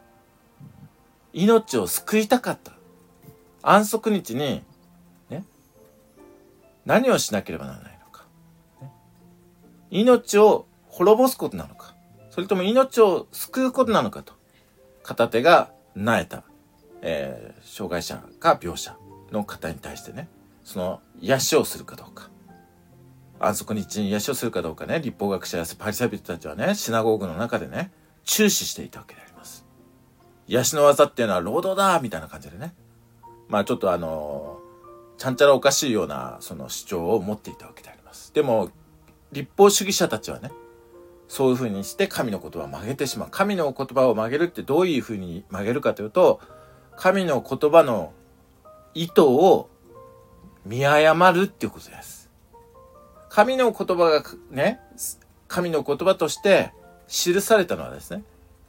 命を救いたかった。安息日に、ね、何をしなければならないのか、ね、命を滅ぼすことなのか、それとも命を救うことなのかと、片手がなえた、障害者か病者の方に対してね、その癒しをするかどうか、安息日に癒しをするかどうかね、律法学者やパリサイ人たちはね、シナゴーグの中でね、注視していたわけであります。癒しの技っていうのは労働だみたいな感じでね、ちょっとちゃんちゃらおかしいようなその主張を持っていたわけであります。でも律法主義者たちはね、そういうふうにして神の言葉を曲げてしまう。神の言葉を曲げるってどういうふうに曲げるかというと、神の言葉の意図を見誤るっていうことです。神の言葉がね、神の言葉として記されたのはですね、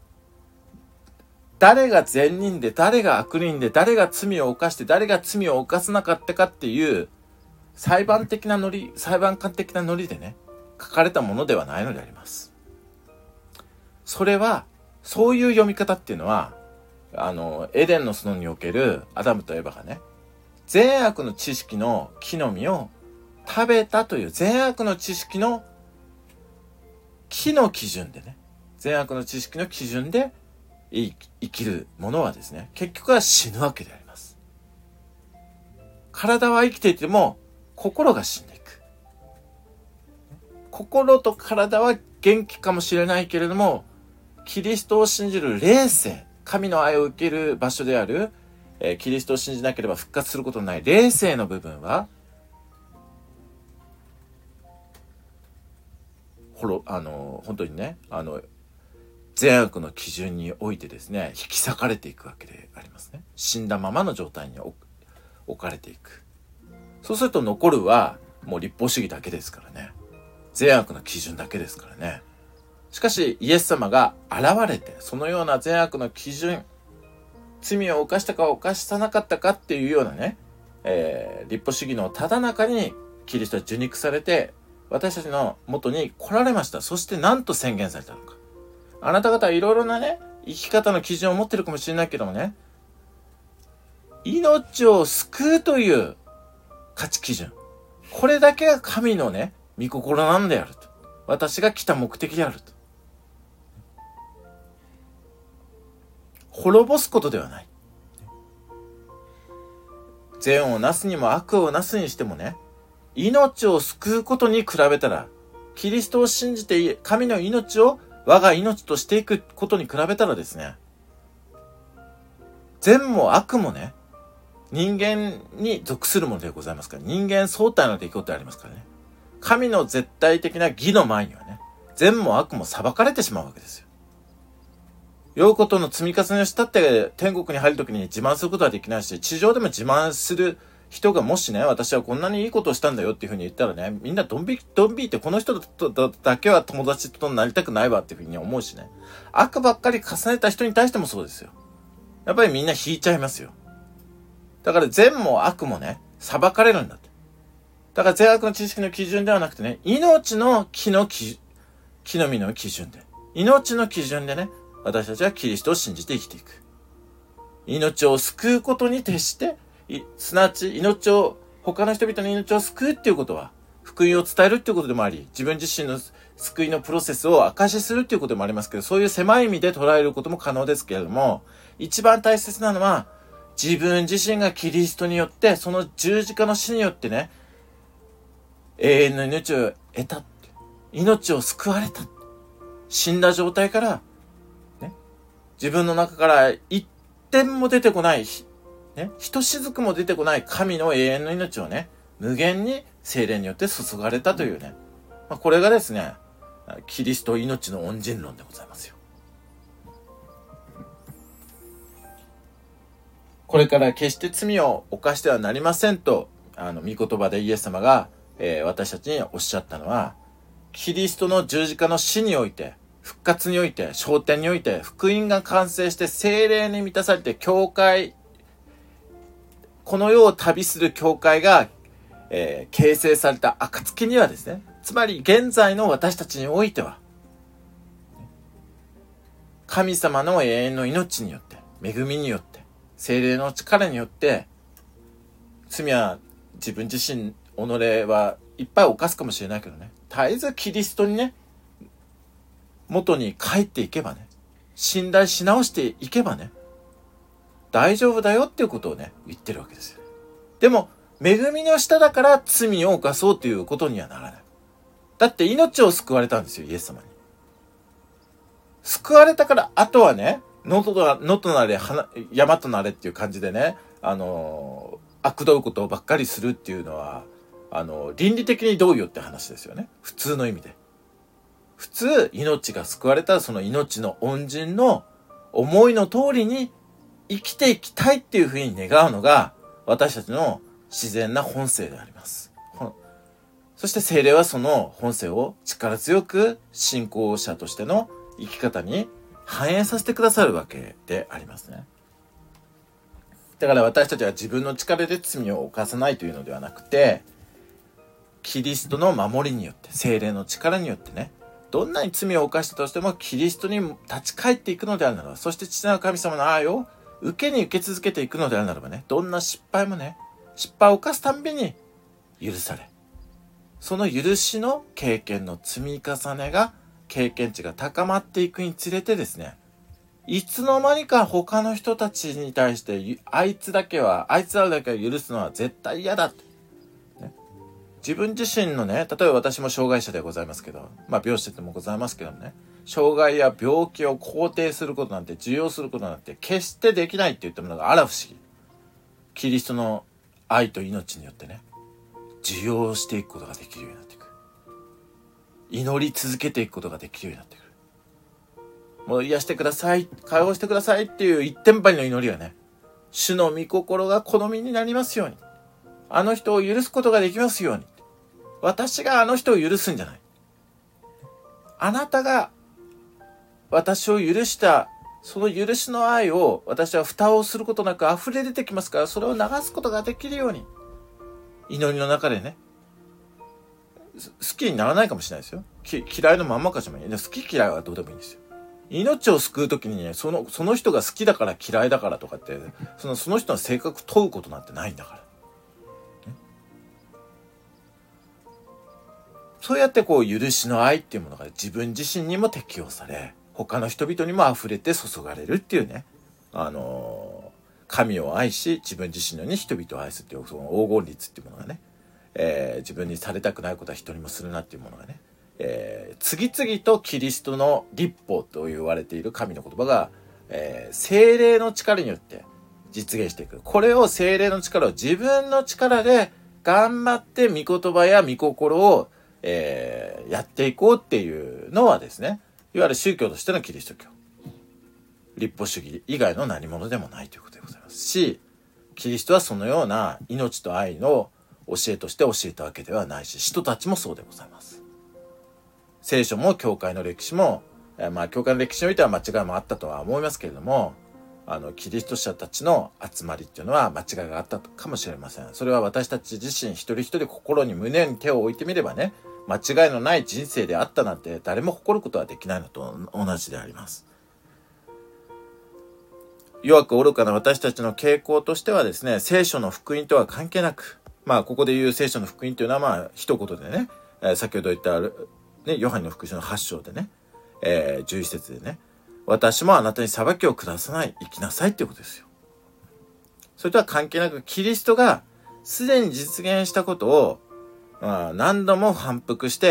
誰が善人で誰が悪人で誰が罪を犯して誰が罪を犯さなかったかっていう裁判官的なノリでね、書かれたものではないのであります。それは、そういう読み方っていうのは、エデンの園におけるアダムとエバがね、善悪の知識の木の実を食べたという善悪の知識の木の基準でね、善悪の知識の基準で生きるものはですね、結局は死ぬわけであります。体は生きていても心が死んでいく。心と体は元気かもしれないけれども、キリストを信じる霊性、神の愛を受ける場所である、キリストを信じなければ復活することのない霊性の部分は本当にね、善悪の基準においてですね、引き裂かれていくわけでありますね。死んだままの状態に置かれていく。そうすると残るはもう律法主義だけですからね。善悪の基準だけですからね。しかしイエス様が現れて、そのような善悪の基準、罪を犯したか犯さなかったかっていうようなね、律法主義のただ中にキリストは受肉されて、私たちの元に来られました。そして何と宣言されたのか。あなた方はいろいろなね、生き方の基準を持ってるかもしれないけどもね、命を救うという価値基準。これだけが神のね、御心なんであると。私が来た目的であると。滅ぼすことではない。善をなすにも悪をなすにしてもね、 命を救うことに比べたら、キリストを信じて神の命を我が命としていくことに比べたらですね、善も悪もね、人間に属するものでございますから、人間相対の出来事でありますからね。神の絶対的な義の前にはね、善も悪も裁かれてしまうわけですよ。良いことの積み重ねをしたって天国に入るときに自慢することはできないし、地上でも自慢する人がもしね、私はこんなにいいことをしたんだよっていうふうに言ったらね、みんなドン引いてこの人とだけは友達となりたくないわっていうふうに思うしね。悪ばっかり重ねた人に対してもそうですよ。やっぱりみんな引いちゃいますよ。だから善も悪もね、裁かれるんだって。だから善悪の知識の基準ではなくてね、命の木の実の基準で、命の基準でね、私たちはキリストを信じて生きていく。命を救うことに徹して、すなわち他の人々の命を救うっていうことは、福音を伝えるっていうことでもあり、自分自身の救いのプロセスを証しするっていうことでもありますけど、そういう狭い意味で捉えることも可能ですけれども、一番大切なのは、自分自身がキリストによって、その十字架の死によってね、永遠の命を得た。命を救われた。死んだ状態から、ね、自分の中から一点も出てこない、ね、一雫も出てこない神の永遠の命をね、無限に聖霊によって注がれたというね、これがですね、キリスト命の恩人論でございますよ。これから決して罪を犯してはなりませんと、御言葉でイエス様が、私たちにおっしゃったのは、キリストの十字架の死において、復活において、昇天において、福音が完成して聖霊に満たされて、教会、この世を旅する教会が、形成された暁にはですね、つまり現在の私たちにおいては、神様の永遠の命によって、恵みによって、聖霊の力によって、罪は自分自身、己はいっぱい犯すかもしれないけどね、絶えずキリストにね、元に帰っていけばね、信頼し直していけばね、大丈夫だよっていうことをね、言ってるわけですよ。でも、恵みの下だから罪を犯そうということにはならない。だって命を救われたんですよ、イエス様に。救われたから、あとはね、野となれ、山となれっていう感じでね、悪どいことばっかりするっていうのは、倫理的にどうよって話ですよね。普通の意味で。普通、命が救われたらその命の恩人の思いの通りに生きていきたいっていうふうに願うのが私たちの自然な本性であります。そして聖霊はその本性を力強く信仰者としての生き方に反映させてくださるわけでありますね。だから私たちは自分の力で罪を犯さないというのではなくて、キリストの守りによって、聖霊の力によってね、どんなに罪を犯したとしてもキリストに立ち返っていくのであるならば、そして父なる神様の愛を受け続けていくのであるならばね、どんな失敗もね、失敗を犯すたんびに許され、その許しの経験の積み重ねが、経験値が高まっていくにつれてですね、いつの間にか他の人たちに対してあいつらだけは許すのは絶対嫌だって、ね、自分自身のね、例えば私も障害者でございますけど、病死でもございますけどもね、障害や病気を肯定することなんて、受容することなんて決してできないって言ったものがあら不思議。キリストの愛と命によってね、受容していくことができるようになっていく。祈り続けていくことができるようになってくる。もう癒してください、解放してくださいっていう一点張りの祈りはね、主の御心が好みになりますように、あの人を許すことができますように。私があの人を許すんじゃない。あなたが私を許した、その許しの愛を私は蓋をすることなく溢れ出てきますから、それを流すことができるように、祈りの中でね、好きにならないかもしれないですよ。嫌いのまんまかしらもいい。好き嫌いはどうでもいいんですよ。命を救うときにね、その人が好きだから嫌いだからとかって、その人の性格問うことなんてないんだから。そうやってこう許しの愛っていうものが自分自身にも適用され、他の人々にも溢れて注がれるっていうね、神を愛し自分自身のように人々を愛すっていうその黄金律っていうものがね、 自分にされたくないことは人にもするなっていうものがね、次々とキリストの律法と言われている神の言葉が、聖霊の力によって実現していく。これを聖霊の力を自分の力で頑張って御言葉や御心を、やっていこうっていうのはですね、いわゆる宗教としてのキリスト教。律法主義以外の何者でもないということでございますし、キリストはそのような命と愛の教えとして教えたわけではないし、使徒たちもそうでございます。聖書も教会の歴史も、教会の歴史においては間違いもあったとは思いますけれども、キリスト者たちの集まりっていうのは間違いがあったかもしれません。それは私たち自身一人一人心に胸に手を置いてみればね、間違いのない人生であったなんて誰も誇ることはできないのと同じであります。弱く愚かな私たちの傾向としてはですね、聖書の福音とは関係なく、ここで言う聖書の福音というのは一言でね、先ほど言ったね、ヨハネの福音書の8章でね、11節でね、私もあなたに裁きを下さない、生きなさいっていうことですよ。それとは関係なく、キリストがすでに実現したことを、何度も反復して、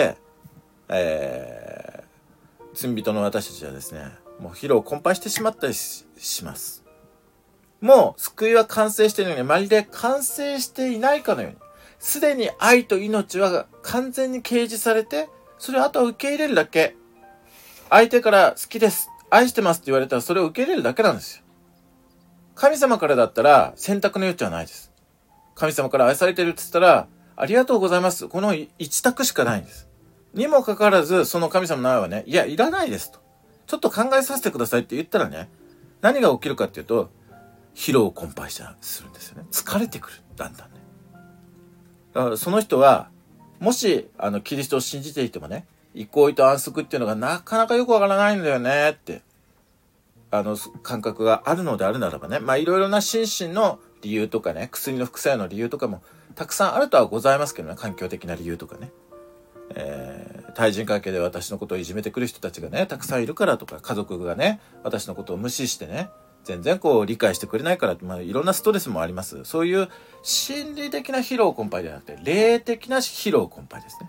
罪人の私たちはですね、もう疲労困憊してしまったりします。もう救いは完成しているのに、まるで完成していないかのように、すでに愛と命は完全に掲示されて、それをあとは受け入れるだけ。相手から好きです、愛してますって言われたらそれを受け入れるだけなんですよ。神様からだったら選択の余地はないです。神様から愛されてるって言ったら、ありがとうございます。この一択しかないんです。にもかかわらず、その神様の愛はね、いや、いらないですと。ちょっと考えさせてくださいって言ったらね、何が起きるかっていうと、疲労困憊するんですよね。疲れてくる。だんだんね。だからその人は、もし、キリストを信じていてもね、憩いと安息っていうのがなかなかよくわからないんだよねって、感覚があるのであるならばね、いろいろな心身の理由とかね、薬の副作用の理由とかもたくさんあるとはございますけどね、環境的な理由とかね。対人関係で私のことをいじめてくる人たちがね、たくさんいるからとか、家族がね、私のことを無視してね、全然理解してくれないから、いろんなストレスもあります。そういう心理的な疲労困憊ではなくて、霊的な疲労困憊ですね。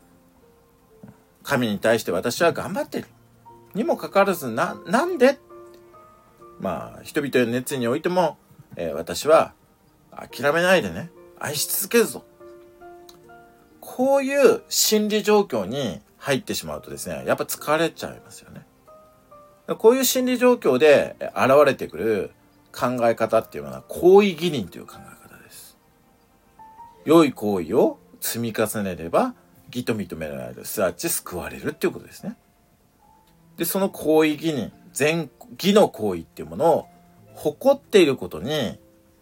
神に対して私は頑張っている。にもかかわらず、なんで人々の熱においても、私は諦めないでね、愛し続けるぞ。こういう心理状況に入ってしまうとですね、やっぱ疲れちゃいますよね。こういう心理状況で現れてくる考え方っていうのは、行為義人という考え方です。良い行為を積み重ねれば、義と認められる、すなわち救われるっていうことですね。で、その行為義人、義の行為っていうものを誇っていることに、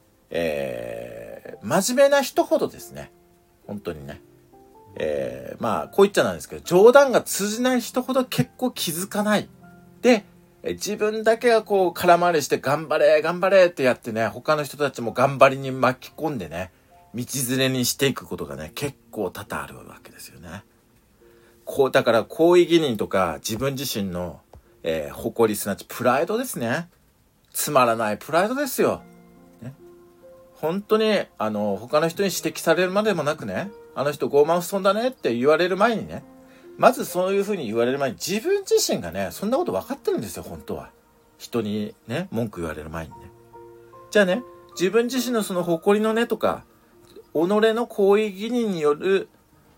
真面目な人ほどですね、本当にね、こう言っちゃなんですけど、冗談が通じない人ほど結構気づかない。で、自分だけが空回りして頑張れ頑張れってやってね、他の人たちも頑張りに巻き込んでね、道連れにしていくことがね、結構多々あるわけですよね。だから行為義人とか自分自身の、誇り、すなわちプライドですね。つまらないプライドですよ。ね、本当に他の人に指摘されるまでもなくね、あの人傲慢不遜だねって言われる前にね、まずそういうふうに言われる前に自分自身がね、そんなこと分かってるんですよ、本当は。人にね、文句言われる前にね。じゃあね、自分自身のその誇りのねとか、己の行為義人による、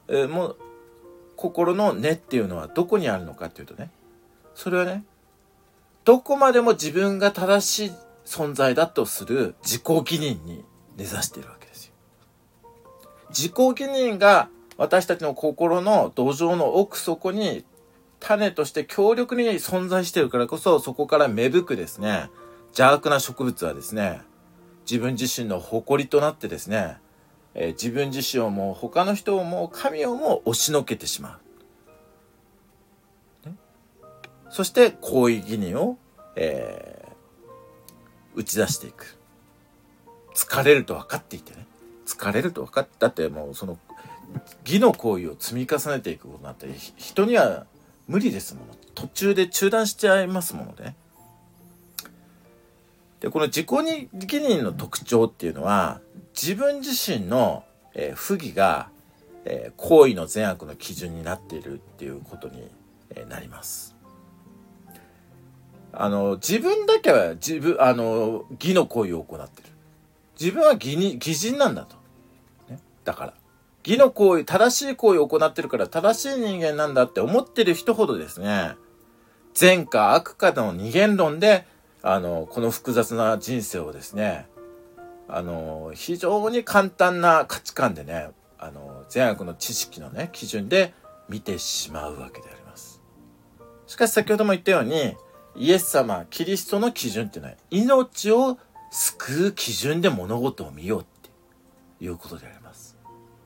心の根っていうのはどこにあるのかっていうとね、それはね、どこまでも自分が正しい存在だとする自己義人に根ざしているわけですよ。自己義人が私たちの心の土壌の奥底に種として強力に存在しているからこそ、そこから芽吹くですね、邪悪な植物はですね、自分自身の誇りとなってですね、自分自身をも他の人をも神をも押しのけてしまう。ね、そして行為義人を、打ち出していく。疲れると分かっていてね。疲れると分かって、だってもうその義の行為を積み重ねていくことなんて人には無理ですもの。途中で中断しちゃいますもので。で、この自己義人の特徴っていうのは、自分自身の不義が行為の善悪の基準になっているっていうことになります。自分だけは義の行為を行っている。自分は義人なんだと、ね、だから義の行為、正しい行為を行っているから正しい人間なんだって思っている人ほどですね、善か悪かの二元論でこの複雑な人生をですね、非常に簡単な価値観でね、善悪の知識のね基準で見てしまうわけであります。しかし先ほども言ったように、イエス様キリストの基準っていうのは命を救う基準で物事を見ようっていうことであります。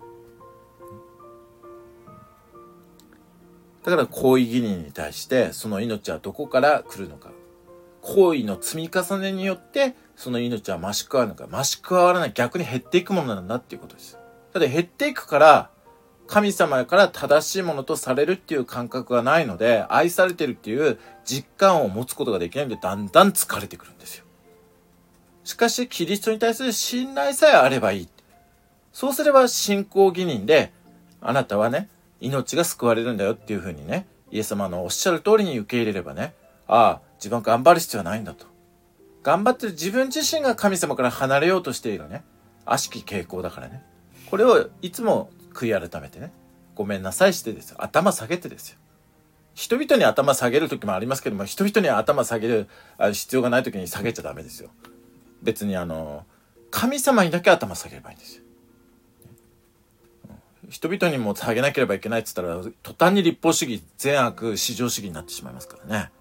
だから行為義人に対してその命はどこから来るのか、行為の積み重ねによってその命は増し加わるのか、増し加わらない、逆に減っていくものなんだっていうことです。ただ減っていくから神様から正しいものとされるっていう感覚がないので、愛されてるっていう実感を持つことができないので、だんだん疲れてくるんですよ。しかしキリストに対する信頼さえあればいい。そうすれば信仰義人で、あなたはね命が救われるんだよっていうふうにね、イエス様のおっしゃる通りに受け入れればね、自分は頑張る必要はないんだと。頑張ってる自分自身が神様から離れようとしているね、悪しき傾向だからね、これをいつも悔い改めてね、ごめんなさいしてですよ、頭下げてですよ。人々に頭下げる時もありますけども、人々に頭下げる必要がない時に下げちゃダメですよ。別に神様にだけ頭下げればいいんですよ。人々にも下げなければいけないって言ったら、途端に立法主義、善悪至上主義になってしまいますからね。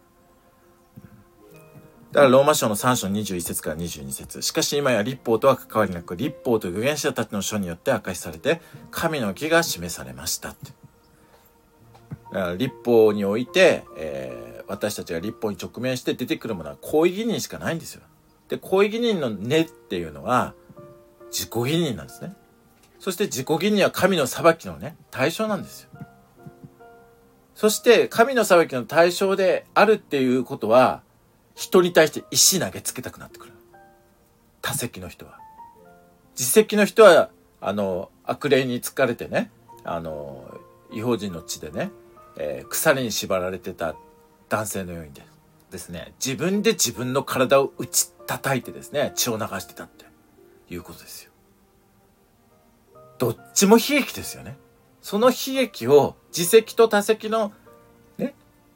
だからローマ書の3章21節から22節、しかし今や律法とは関わりなく、律法と預言者たちの書によって明かしされて、神の義が示されましたって。だから律法において、私たちが律法に直面して出てくるものは行為義人しかないんですよ。で、行為義人の根っていうのは自己義人なんですね。そして自己義人は神の裁きのね対象なんですよ。そして神の裁きの対象であるっていうことは、人に対して石投げつけたくなってくる。他責の人は。自責の人は悪霊に疲れてね、異邦人の地でね、鎖に縛られてた男性のようにですね、自分で自分の体を打ち叩いてですね、血を流してたっていうことですよ。どっちも悲劇ですよね。その悲劇を自責と他責のね、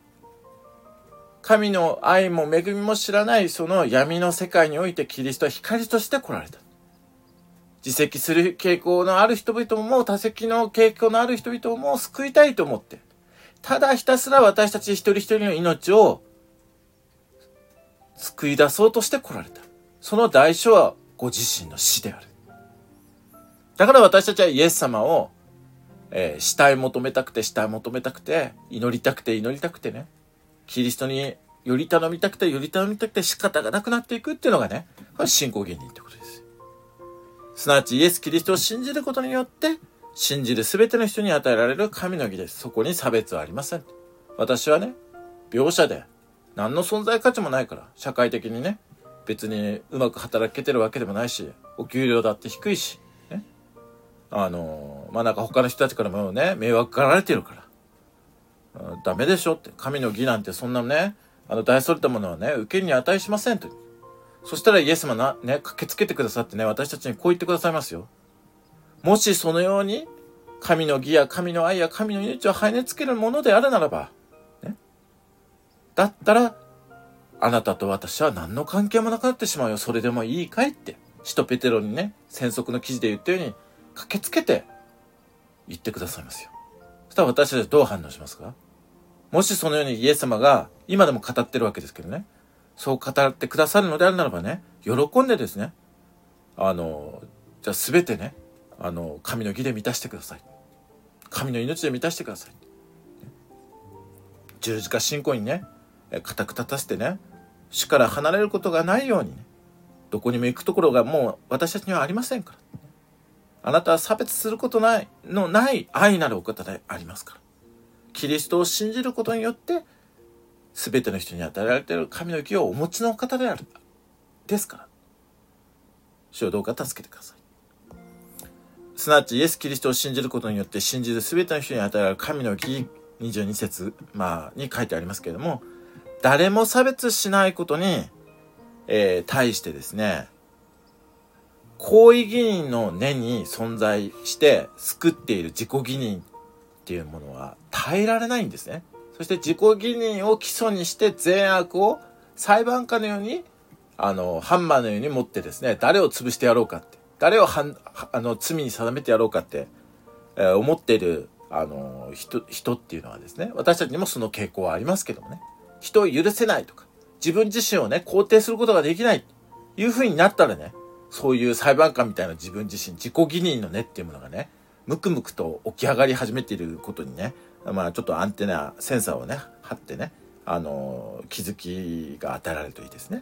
神の愛も恵みも知らないその闇の世界においてキリストは光として来られた。自責する傾向のある人々も他責の傾向のある人々も救いたいと思って、ただひたすら私たち一人一人の命を救い出そうとして来られた。その代償はご自身の死である。だから私たちはイエス様を、死体求めたくて祈りたくてね、キリストにより頼みたくて仕方がなくなっていくっていうのがね、これ信仰義人ってことです。すなわちイエス・キリストを信じることによって信じる全ての人に与えられる神の義です。そこに差別はありません。私はね、病者で何の存在価値もないから、社会的にね別にうまく働けてるわけでもないし、お給料だって低いしね、なんか他の人たちからもね迷惑がられてるから、ダメでしょって、神の義なんてそんなね大それたものはね受けるに値しませんと。そしたらイエス様駆けつけてくださってね、私たちにこう言ってくださいますよ。もしそのように神の義や神の愛や神の命を跳ねつけるものであるならば、ね、だったらあなたと私は何の関係もなくなってしまうよ。それでもいいかいって、使徒ペテロにね宣測の記事で言ったように駆けつけて言ってくださいますよ。そしたら私たちはどう反応しますか？もしそのようにイエス様が今でも語ってるわけですけどね、そう語ってくださるのであるならばね、喜んでですね、じゃあ全てね神の義で満たしてください、神の命で満たしてください、十字架信仰にね固く立たせてね、主から離れることがないようにね、どこにも行くところがもう私たちにはありませんから、あなたは差別することない愛なるお方でありますから、キリストを信じることによって全ての人に与えられている神の義をお持ちのお方であるですから、主をどうか助けてください。 すなわちイエス・キリストを信じることによって信じるすべての人に与えられる神の義、22節、に書いてありますけれども、誰も差別しないことに、対してですね、行為義人の根に存在して救っている自己義人っていうものは耐えられないんですね。そして自己義人を基礎にして善悪を裁判官のようにハンマーのように持ってですね、誰を潰してやろうかって、誰を罪に定めてやろうかって、思っている人っていうのはですね、私たちにもその傾向はありますけどもね、人を許せないとか自分自身をね肯定することができないというふうになったらね、そういう裁判官みたいな自分自身、自己義人の根っていうものがね、むくむくと起き上がり始めていることにね、ちょっとアンテナセンサーをね貼ってね、気づきが与えられるといいですね。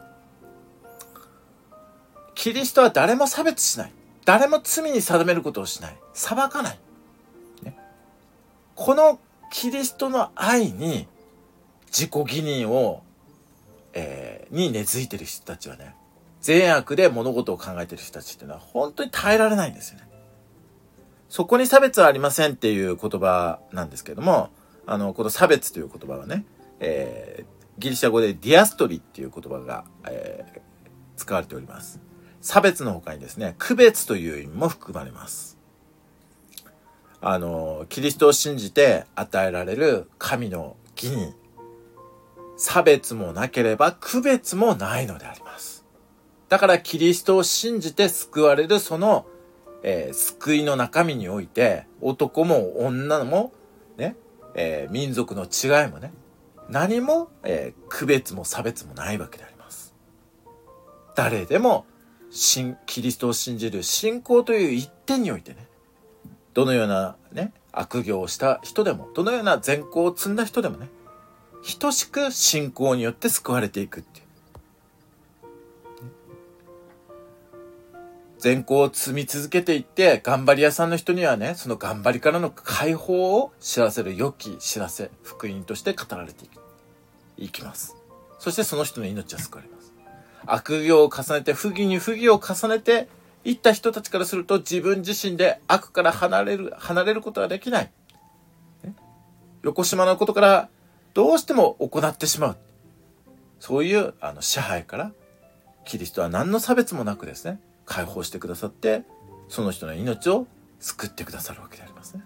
キリストは誰も差別しない、誰も罪に定めることをしない、裁かない、ね、このキリストの愛に自己義人を、に根付いている人たちはね、善悪で物事を考えている人たちっていうのは本当に耐えられないんですよね。そこに差別はありませんっていう言葉なんですけども、この差別という言葉はね、ギリシャ語でディアストリっていう言葉が、使われております。差別の他にですね、区別という意味も含まれます。キリストを信じて与えられる神の義に差別もなければ区別もないのであります。だからキリストを信じて救われるその、救いの中身において、男も女もね、民族の違いもね、何も、区別も差別もないわけであります。誰でもキリストを信じる信仰という一点においてね、どのようなね悪行をした人でも、どのような善行を積んだ人でもね、等しく信仰によって救われていくっていう。善行を積み続けていって頑張り屋さんの人にはね、その頑張りからの解放を知らせる良き知らせ、福音として語られていきます。そしてその人の命は救われます。悪行を重ねて不義に不義を重ねていった人たちからすると、自分自身で悪から離れることができない、よこしまなことからどうしても行ってしまう、そういう支配からキリストは何の差別もなくですね、解放してくださって、その人の命を救ってくださるわけでありますね。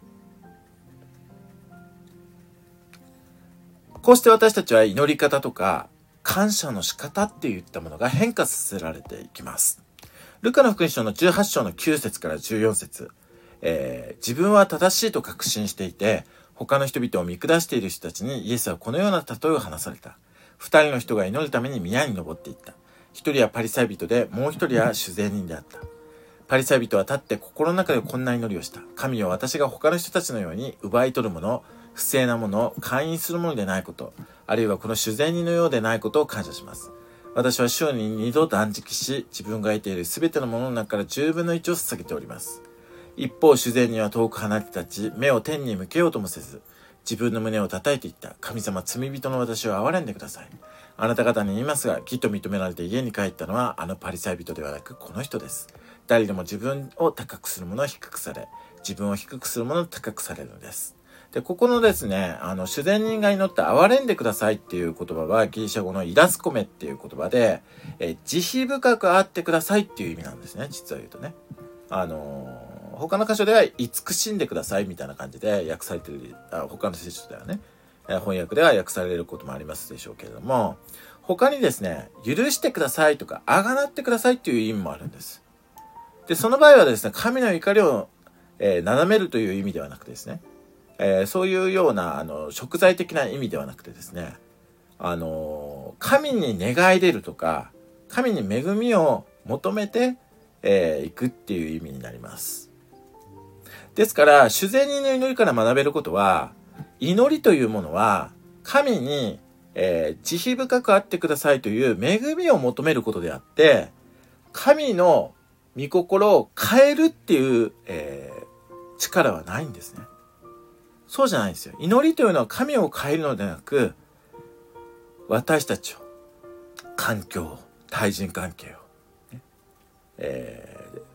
こうして私たちは祈り方とか感謝の仕方っていったものが変化させられていきます。ルカの福音書の18章の9節から14節、自分は正しいと確信していて他の人々を見下している人たちにイエスはこのような例えを話された。二人の人が祈るために宮に登っていった。一人はパリサイ人で、もう一人は主税人であった。パリサイ人は立って心の中でこんな祈りをした。神よ、私が他の人たちのように奪い取るもの、不正なもの、姦淫するものでないこと、あるいはこの主税人のようでないことを感謝します。私は週に2度断食し、自分が得ているすべてのものの中から10分の1を捧げております。一方、主税人は遠く離れて立ち、目を天に向けようともせず、自分の胸を叩いていった。神様、罪人の私を憐れんでください。あなた方に言いますが、きっと認められて家に帰ったのはあのパリサイ人ではなくこの人です。誰でも自分を高くする者は低くされ、自分を低くする者は高くされるのです。で、ここのですね、主税人が祈った憐れんでくださいっていう言葉はギリシャ語のイラスコメっていう言葉で、慈悲深くあってくださいっていう意味なんですね、実は言うとね。他の箇所では慈しんでくださいみたいな感じで訳されている、他の聖書ではね、翻訳では訳されることもありますでしょうけれども、他にですね、許してくださいとか、あがなってくださいっていう意味もあるんです。で、その場合はですね、神の怒りを、なだめるという意味ではなくてですね、そういうような、贖罪的な意味ではなくてですね、神に寝返れるとか、神に恵みを求めて、いくっていう意味になります。ですから、主税人の祈りから学べることは、祈りというものは、神に、慈悲深くあってくださいという恵みを求めることであって、神の御心を変えるっていう、力はないんですね。そうじゃないんですよ。祈りというのは神を変えるのではなく、私たちを、環境を、対人関係を、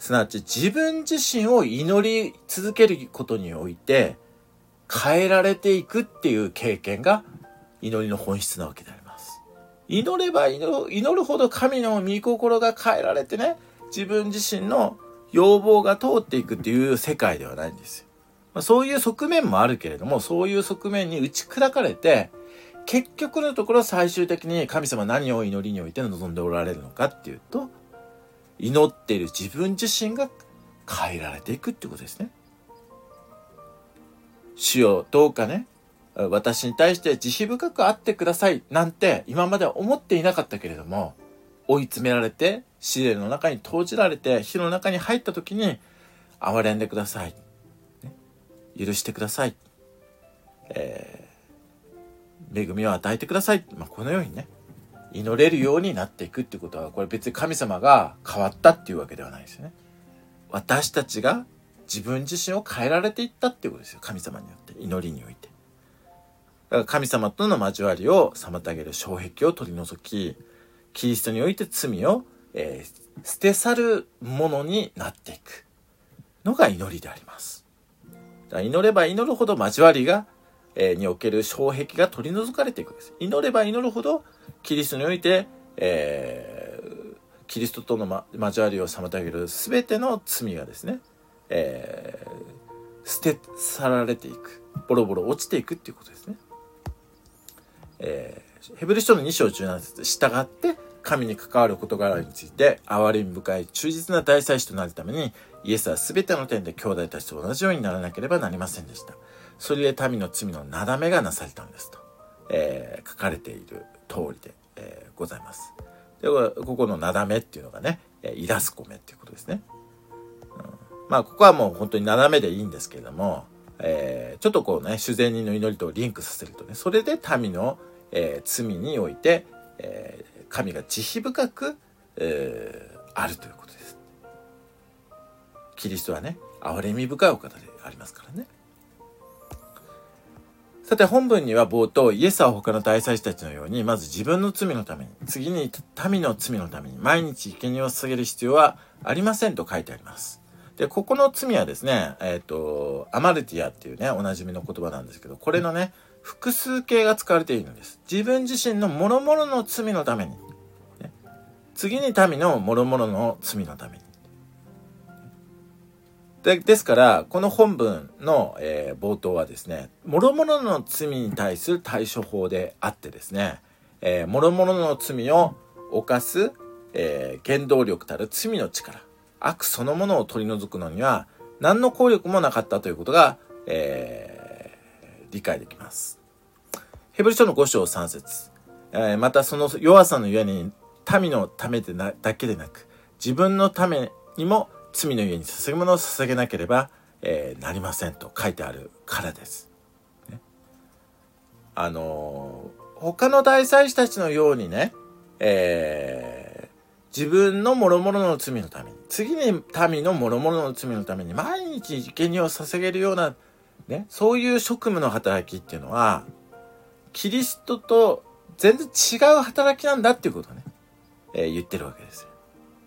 すなわち自分自身を祈り続けることにおいて変えられていくっていう経験が祈りの本質なわけであります。祈れば祈るほど神の御心が変えられてね、自分自身の要望が通っていくっていう世界ではないんですよ。そういう側面もあるけれども、そういう側面に打ち砕かれて、結局のところ最終的に神様は何を祈りにおいて望んでおられるのかっていうと、祈っている自分自身が変えられていくってことですね。主よどうかね、私に対して慈悲深くあってくださいなんて今までは思っていなかったけれども、追い詰められて試練の中に投じられて火の中に入った時に、憐れんでください、許してください、恵みを与えてください、このようにね祈れるようになっていくっていうことは、これ別に神様が変わったっていうわけではないですよね。私たちが自分自身を変えられていったっていうことですよ。神様によって、祈りにおいて。だから神様との交わりを妨げる障壁を取り除き、キリストにおいて罪を、捨て去るものになっていくのが祈りであります。だから祈れば祈るほど交わりが、における障壁が取り除かれていくんです。祈れば祈るほどキリストにおいて、キリストとの、交わりを妨げるすべての罪がですね、捨て去られていく、ボロボロ落ちていくっていうことですね。ヘブル書の2章17節、従って神に関わる事柄について憐れみ深い忠実な大祭司となるために、イエスはすべての点で兄弟たちと同じようにならなければなりませんでした。それで民の罪のなだめがなされたんですと、書かれている通りで、ございます。でここのなだめっていうのがね、イラスコメっていうことですね。ここはもう本当になだめでいいんですけれども、ちょっとこうね、主善人の祈りとリンクさせるとね、それで民の、罪において、神が慈悲深く、あるということです。キリストはね、憐れみ深いお方でありますからね。さて本文には冒頭、イエスは他の大祭司たちのように、まず自分の罪のために、次に民の罪のために毎日生贄を捧げる必要はありませんと書いてあります。で、ここの罪はですね、アマルティアっていうね、おなじみの言葉なんですけど、これのね、複数形が使われているんです。自分自身の諸々の罪のために、ね、次に民の諸々の罪のために。ですから、この本文の、冒頭はですね、諸々の罪に対する対処法であってですね、諸々の罪を犯す、原動力たる罪の力、悪そのものを取り除くのには何の効力もなかったということが、理解できます。ヘブル書の5章3節、またその弱さのゆえに民のためだけでなく自分のためにも罪のゆえに捧げ物を捧げなければ、なりませんと書いてあるからです、ね。他の大祭司たちのようにね、自分の諸々の罪のために、次に民の諸々の罪のために毎日生贄を捧げるような、ね、そういう職務の働きっていうのはキリストと全然違う働きなんだっていうことをね、言ってるわけですよ。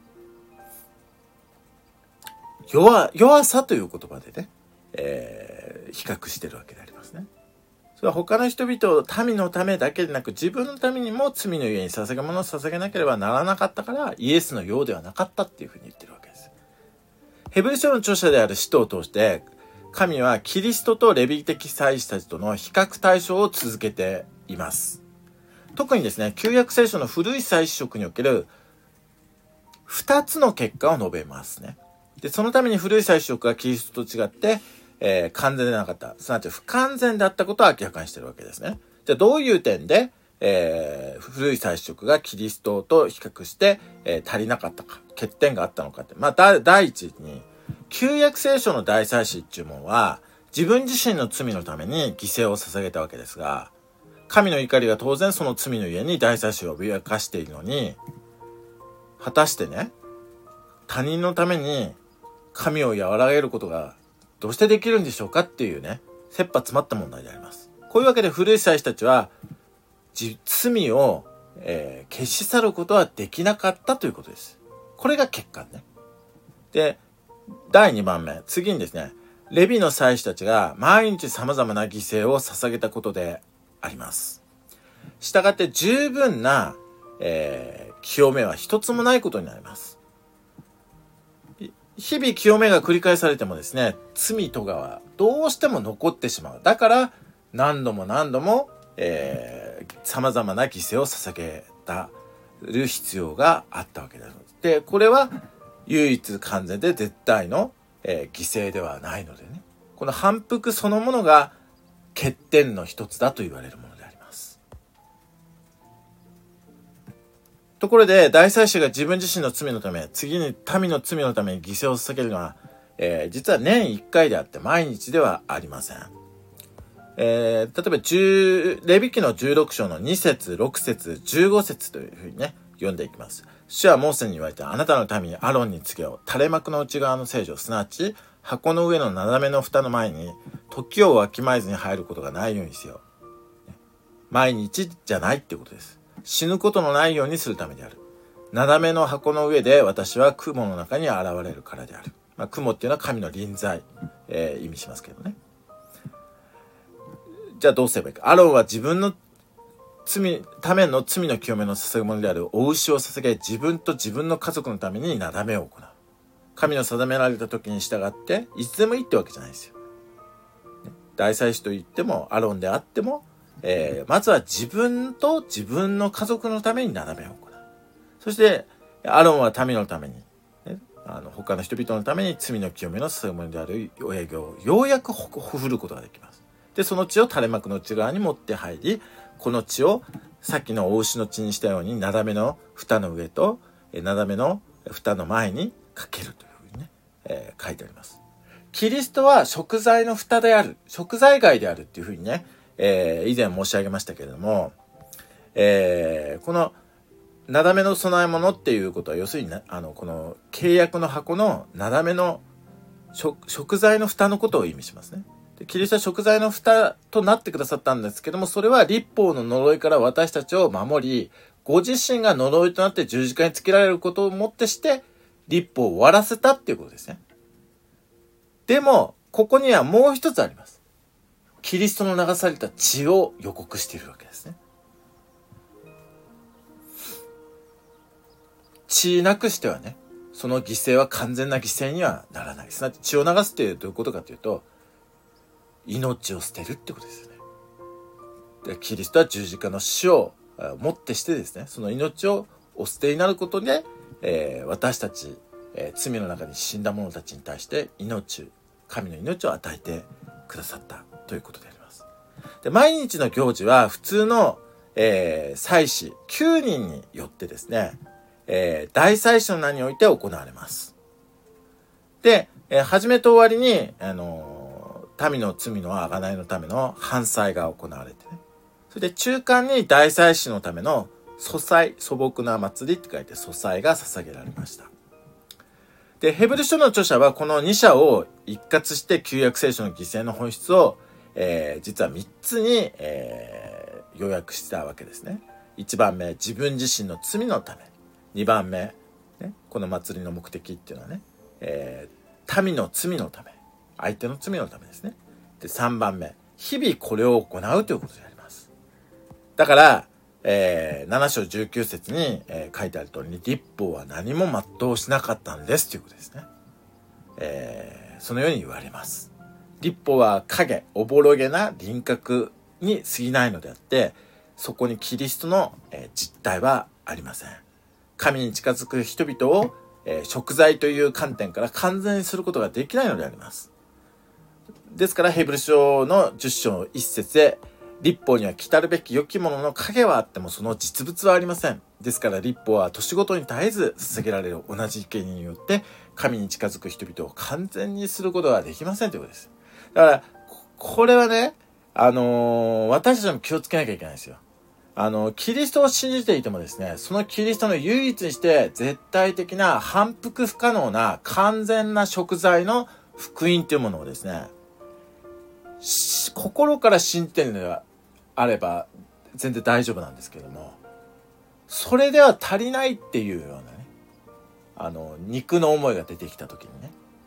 弱さという言葉でね、比較してるわけでありますね。それは他の人々を民のためだけでなく自分のためにも罪のゆえに捧げ物を捧げなければならなかったからイエスのようではなかったっていうふうに言ってるわけです。ヘブル書の著者である使徒を通して神はキリストとレビ的祭司たちとの比較対象を続けています。特にですね、旧約聖書の古い祭司職における2つの結果を述べますね。で、そのために古い祭司職がキリストと違って、完全でなかった。すなわち不完全だったことを明らかにしているわけですね。じゃあどういう点で、古い祭司職がキリストと比較して、足りなかったか、欠点があったのかって。第一に、旧約聖書の大祭司っていうものは、自分自身の罪のために犠牲を捧げたわけですが、神の怒りが当然その罪のゆえに大祭司を脅かしているのに、果たしてね、他人のために神を和らげることがどうしてできるんでしょうかっていうね、切羽詰まった問題であります。こういうわけで古い祭司たちは罪を、消し去ることはできなかったということです。これが結果ね。で、 第2番目、次にですね、レビの祭司たちが毎日様々な犠牲を捧げたことであります。したがって十分な、清めは一つもないことになります。日々清めが繰り返されてもですね、罪とかはどうしても残ってしまう。だから何度も何度も、様々な犠牲を捧げる必要があったわけです。で、これは唯一完全で絶対の、犠牲ではないのでね、この反復そのものが欠点の一つだと言われるものであります。ところで大祭司が自分自身の罪のため、次に民の罪のために犠牲を捧げるのは、実は年1回であって毎日ではありません。例えばレビ記の16章の2節6節15節というふうにね読んでいきます。主はモーセに言われた。あなたの民アロンに告げよ。垂れ幕の内側の聖女、すなわち箱の上の斜めの蓋の前に時をわきまえずに入ることがないようにせよ。毎日じゃないっていうことです。死ぬことのないようにするためである。斜めの箱の上で私は雲の中に現れるからである。雲っていうのは神の臨在、意味しますけどね。じゃあどうすればいいか。アロンは自分のための罪の清めの捧げ物であるお牛を捧げ、自分と自分の家族のためになだめを行う。神の定められた時に従っていつでもいいってわけじゃないですよ。大祭司と言ってもアロンであっても、まずは自分と自分の家族のためになだめを行う。そしてアロンは民のために、他の人々のために罪の清めの捧げ物である親業をようやくほふることができます。でその血を垂れ幕の内側に持って入り、この血をさっきのお牛の血にしたようになだめの蓋の上となだめの蓋の前にかけるというふうにね、書いてあります。キリストは食材の蓋である、食材外であるっていうふうにね、以前申し上げましたけれども、このなだめの供え物っていうことは要するにこの契約の箱のなだめの食材の蓋のことを意味しますね。キリストは食材の蓋となってくださったんですけども、それは律法の呪いから私たちを守り、ご自身が呪いとなって十字架につけられることをもってして律法を終わらせたっていうことですね。でもここにはもう一つあります。キリストの流された血を予告しているわけですね。血なくしてはね、その犠牲は完全な犠牲にはならない。すなわち血を流すというどういうことかというと、命を捨てるってことですよね。でキリストは十字架の死をもってしてですね、その命をお捨てになることで、私たち、罪の中に死んだ者たちに対して神の命を与えてくださったということであります。で毎日の行事は普通の、祭司9人によってですね、大祭司の名において行われます。で、始めと終わりに民の罪の贖いのための燔祭が行われてね。それで中間に大祭司のための素朴な祭りって書いて素祭が捧げられました。で、ヘブル書の著者はこの2者を一括して旧約聖書の犠牲の本質を、実は3つに、要約したわけですね。1番目、自分自身の罪のため。2番目、ね、この祭りの目的っていうのはね、民の罪のため。相手の罪のためですね。で、3番目、日々これを行うということであります。だから、7章19節に、書いてある通りに、律法は何も全うしなかったんですということですね。そのように言われます。律法は影、おぼろげな輪郭に過ぎないのであって、そこにキリストの、実態はありません。神に近づく人々を、贖罪という観点から完全にすることができないのであります。ですからヘブル書の10章1節で、律法には来たるべき良きものの影はあってもその実物はありません。ですから律法は年ごとに絶えず捧げられる同じ生贄によって神に近づく人々を完全にすることはできませんということです。だからこれはね、私たちも気をつけなきゃいけないんですよ。キリストを信じていてもですね、そのキリストの唯一にして絶対的な反復不可能な完全な贖罪の福音というものをですね、心から信じているのであれば全然大丈夫なんですけども、それでは足りないっていうようなね、肉の思いが出てきた時にね、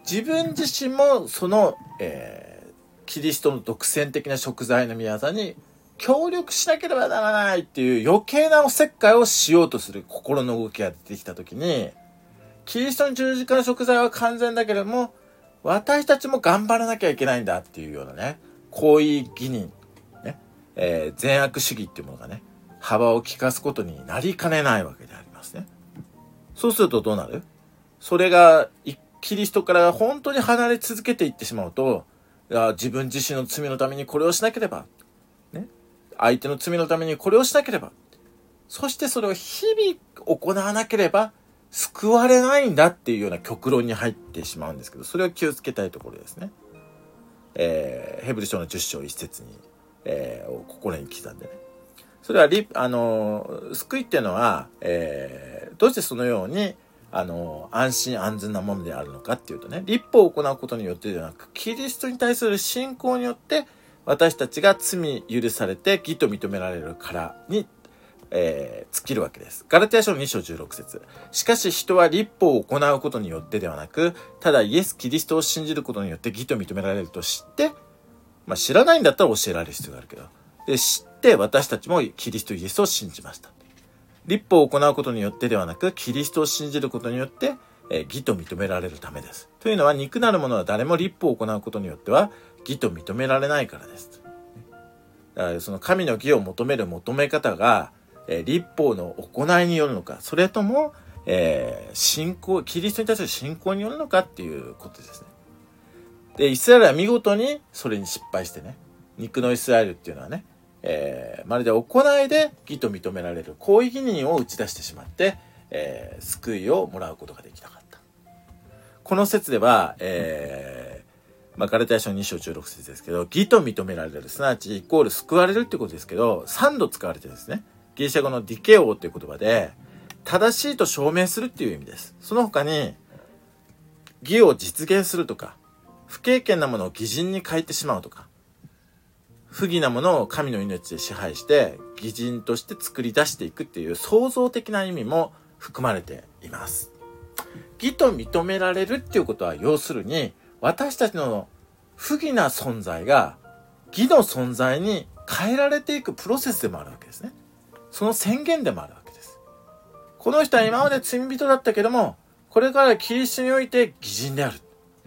自分自身もその、キリストの独占的な贖罪の御業に協力しなければならないっていう余計なおせっかいをしようとする心の動きが出てきたときに、キリストの十字架の贖罪は完全だけれども、私たちも頑張らなきゃいけないんだっていうようなね、行為義人、ね、善悪主義っていうものがね、幅を利かすことになりかねないわけでありますね。そうするとどうなる？それがキリストから本当に離れ続けていってしまうと、自分自身の罪のためにこれをしなければ、ね、相手の罪のためにこれをしなければ、そしてそれを日々行わなければ救われないんだっていうような極論に入ってしまうんですけど、それを気をつけたいところですね。ヘブル書の10章1節に、心に刻んでね。それは救いっていうのは、どうしてそのように安心安全なものであるのかっていうとね、律法を行うことによってではなく、キリストに対する信仰によって私たちが罪許されて義と認められるからに、尽きるわけです。ガラテヤ書の2章16節。しかし人は律法を行うことによってではなく、ただイエス・キリストを信じることによって義と認められると知って、知らないんだったら教えられる必要があるけど、で知って私たちもキリストイエスを信じました。律法を行うことによってではなく、キリストを信じることによって、義と認められるためです。というのは、肉なる者は誰も律法を行うことによっては義と認められないからです。だからその神の義を求める求め方が、律法の行いによるのか、それとも、信仰、キリストに対する信仰によるのかっていうことですね。で、イスラエルは見事にそれに失敗してね、肉のイスラエルっていうのはね、まるで行いで義と認められる行為義人を打ち出してしまって、救いをもらうことができなかった。この説では、ガラテヤ書2章16節ですけど、義と認められる、すなわちイコール救われるってことですけど、3度使われてるんですね。ギリシャ語のディケオという言葉で、正しいと証明するっていう意味です。その他に、義を実現するとか、不敬虔なものを義人に変えてしまうとか、不義なものを神の命で支配して義人として作り出していくっていう創造的な意味も含まれています。義と認められるっていうことは、要するに私たちの不義な存在が義の存在に変えられていくプロセスでもあるわけですね。その宣言でもあるわけです。この人は今まで罪人だったけども、これからキリストにおいて義人である。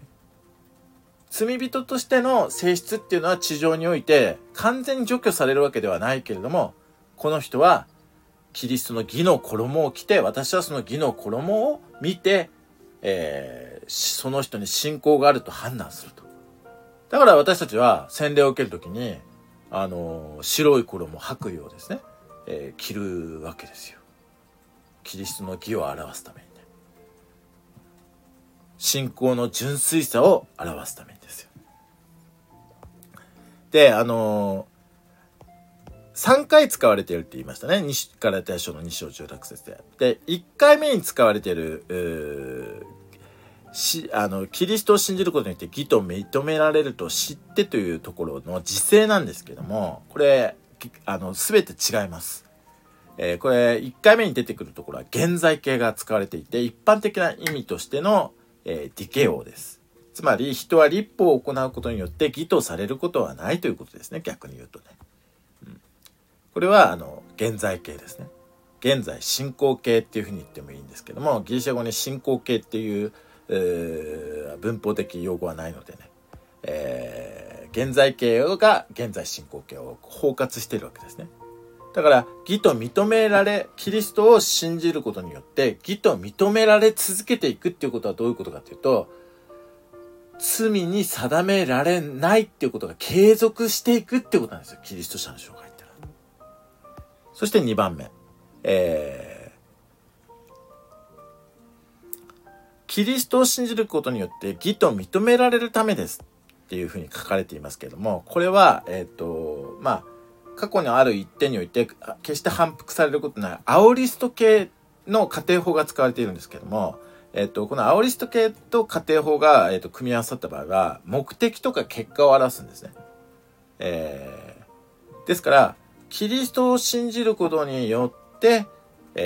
罪人としての性質っていうのは地上において完全に除去されるわけではないけれども、この人はキリストの義の衣を着て、私はその義の衣を見て、その人に信仰があると判断すると。だから私たちは洗礼を受けるときに白い衣白衣をですね、着るわけですよ。キリストの義を表すためにね、信仰の純粋さを表すためにですよ。で、3回使われているって言いましたね。ガラテヤ書の2章16節で。で、1回目に使われている、キリストを信じることによって義と認められると知ってというところの時制なんですけども、これ、すべて違います。これ、1回目に出てくるところは現在形が使われていて、一般的な意味としての、ディケオです。つまり、人は律法を行うことによって義とされることはないということですね。逆に言うとね。これは、現在形ですね。現在進行形っていうふうに言ってもいいんですけども、ギリシャ語に進行形っていう文法的用語はないのでね、現在形が現在進行形を包括しているわけですね。だから義と認められ、キリストを信じることによって義と認められ続けていくっていうことはどういうことかというと、罪に定められないっていうことが継続していくっていうことなんですよ。キリスト者の生涯ってのは。そして2番目、キリストを信じることによって義と認められるためですっていうふうに書かれていますけれども、これは過去にある一点において決して反復されることないアオリスト系の仮定法が使われているんですけども、このアオリスト系と仮定法が、組み合わさった場合は目的とか結果を表すんですね。ですからキリストを信じることによって、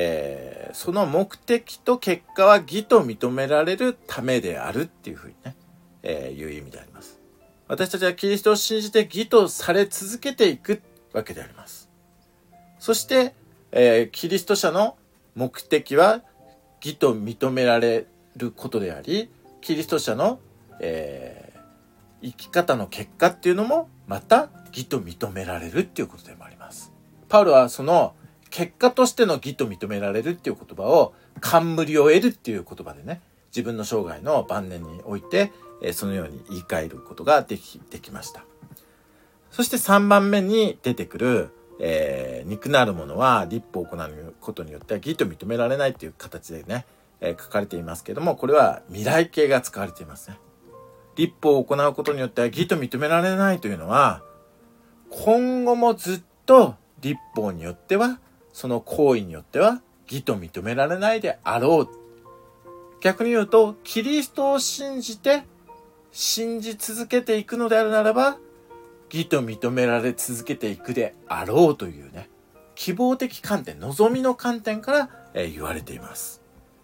その目的と結果は義と認められるためであるっていうふうにね、 いう意味であります。私たちはキリストを信じて義とされ続けていくわけであります。そして、キリスト者の目的は義と認められることであり、キリスト者の、生き方の結果っていうのもまた義と認められるっていうことでもあります。パウロはその結果としての義と認められるっていう言葉を冠を得るっていう言葉でね、自分の生涯の晩年においてそのように言い換えることができました。そして3番目に出てくる、肉なるものは律法を行うことによっては義と認められないっていう形でね、書かれていますけれども、これは未来形が使われていますね。律法を行うことによっては義と認められないというのは、今後もずっと律法によっては、その行為によっては義と認められないであろう。逆に言うと、キリストを信じ続けていくのであるならば、義と認められ続けていくであろうというね、希望的観点、望みの観点から、言われています。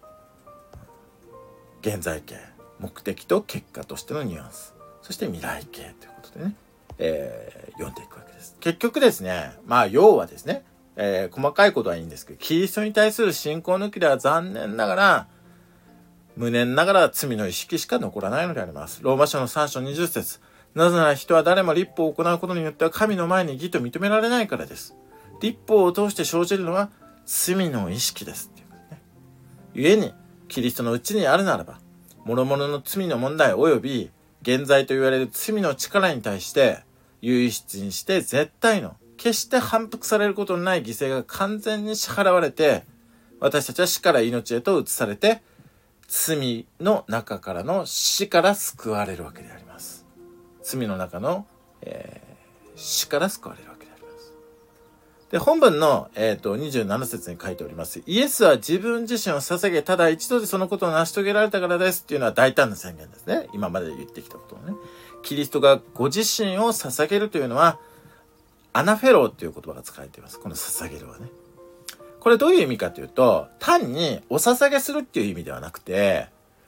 現在形、目的と結果としてのニュアンス、そして未来形ということでね、読んでいくわけです。結局ですね、要はですね、細かいことはいいんですけど、キリストに対する信仰抜きでは残念ながら、無念ながら罪の意識しか残らないのであります。ローマ書の3章20節。なぜなら人は誰も律法を行うことによっては神の前に義と認められないからです。律法を通して生じるのは罪の意識です。故に、キリストのうちにあるならば、諸々の罪の問題及び現在と言われる罪の力に対して、唯一にして絶対の、決して反復されることのない犠牲が完全に支払われて、私たちは死から命へと移されて、罪の中からの死から救われるわけであります。罪の中の、死から救われるわけであります。で、本文の、27節に書いております。イエスは自分自身を捧げ、ただ一度でそのことを成し遂げられたからですっていうのは大胆な宣言ですね。今まで言ってきたことをね。キリストがご自身を捧げるというのは、アナフェローっていう言葉が使われています。この捧げるはね。これどういう意味かというと、単にお捧げするっていう意味ではなくて、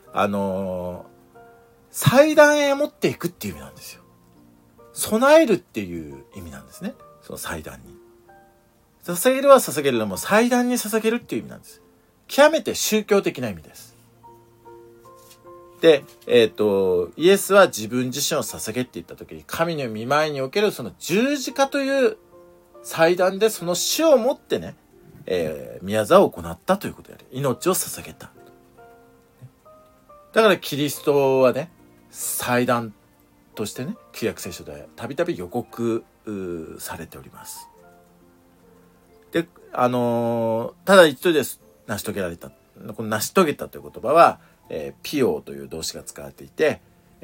祭壇へ持っていくっていう意味なんですよ。備えるっていう意味なんですね。その祭壇に。捧げるは捧げるのも祭壇に捧げるっていう意味なんです。極めて宗教的な意味です。で、イエスは自分自身を捧げって言った時に、神の御前におけるその十字架という祭壇でその死をもってね、宮沢を行ったということである。命を捧げた。だからキリストはね、祭壇としてね、旧約聖書でたびたび予告されております。で、ただ一度で成し遂げられた。この成し遂げたという言葉は、ピオという動詞が使われていて、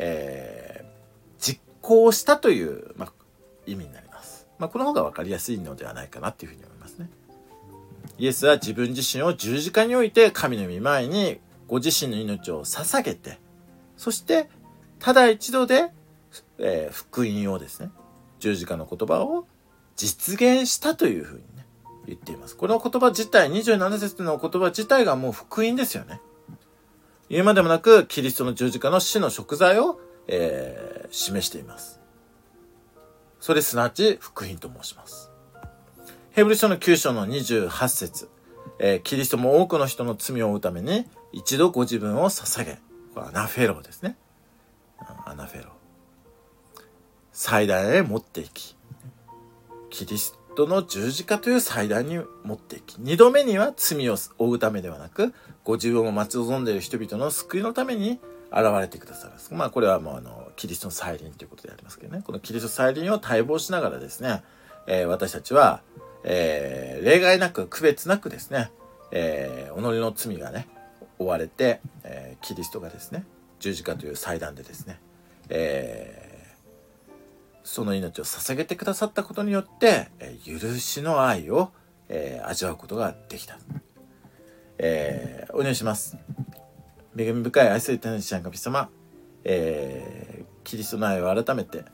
実行したという、意味になります。この方が分かりやすいのではないかなというふうに思いますね。イエスは自分自身を十字架において神の御前にご自身の命を捧げて、そしてただ一度で、福音をですね、十字架の言葉を実現したというふうにね、言っています。この言葉自体、27節の言葉自体がもう福音ですよね。言うまでもなくキリストの十字架の死の贖罪を、示しています。それすなわち福音と申します。ヘブル書の9章の28節、キリストも多くの人の罪を負うために一度ご自分を捧げ、これアナフェローですね。アナフェロー。祭壇へ持っていき、キリストの十字架という祭壇に持っていき、二度目には罪を負うためではなく、ご自分を待ち望んでいる人々の救いのために現れてくださる。これはもうキリストの再臨ということでありますけどね。このキリスト再臨を待望しながらですね、私たちは、例外なく区別なくですね、己の罪がね負われて、キリストがですね十字架という祭壇でですね、その命を捧げてくださったことによって、許しの愛を、味わうことができた。お願いします。恵み深い愛する天の父なる神様、キリストの愛を改めて、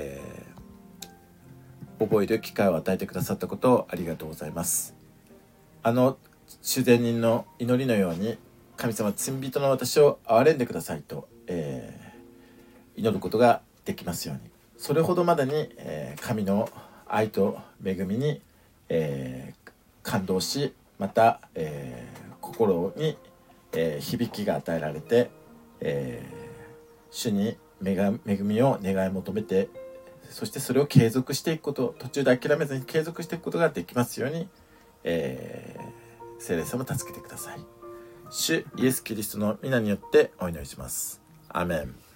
覚える機会を与えてくださったことをありがとうございます。主善人の祈りのように、神様、罪人の私を憐れんでくださいと、 祈ることができますように。それほどまでに、神の愛と恵みに、感動し、また、心に、響きが与えられて、主に恵みを願い求めて、そしてそれを継続していくこと、途中で諦めずに継続していくことができますように、聖霊様助けてください。主イエスキリストの皆によってお祈りします。アーメン。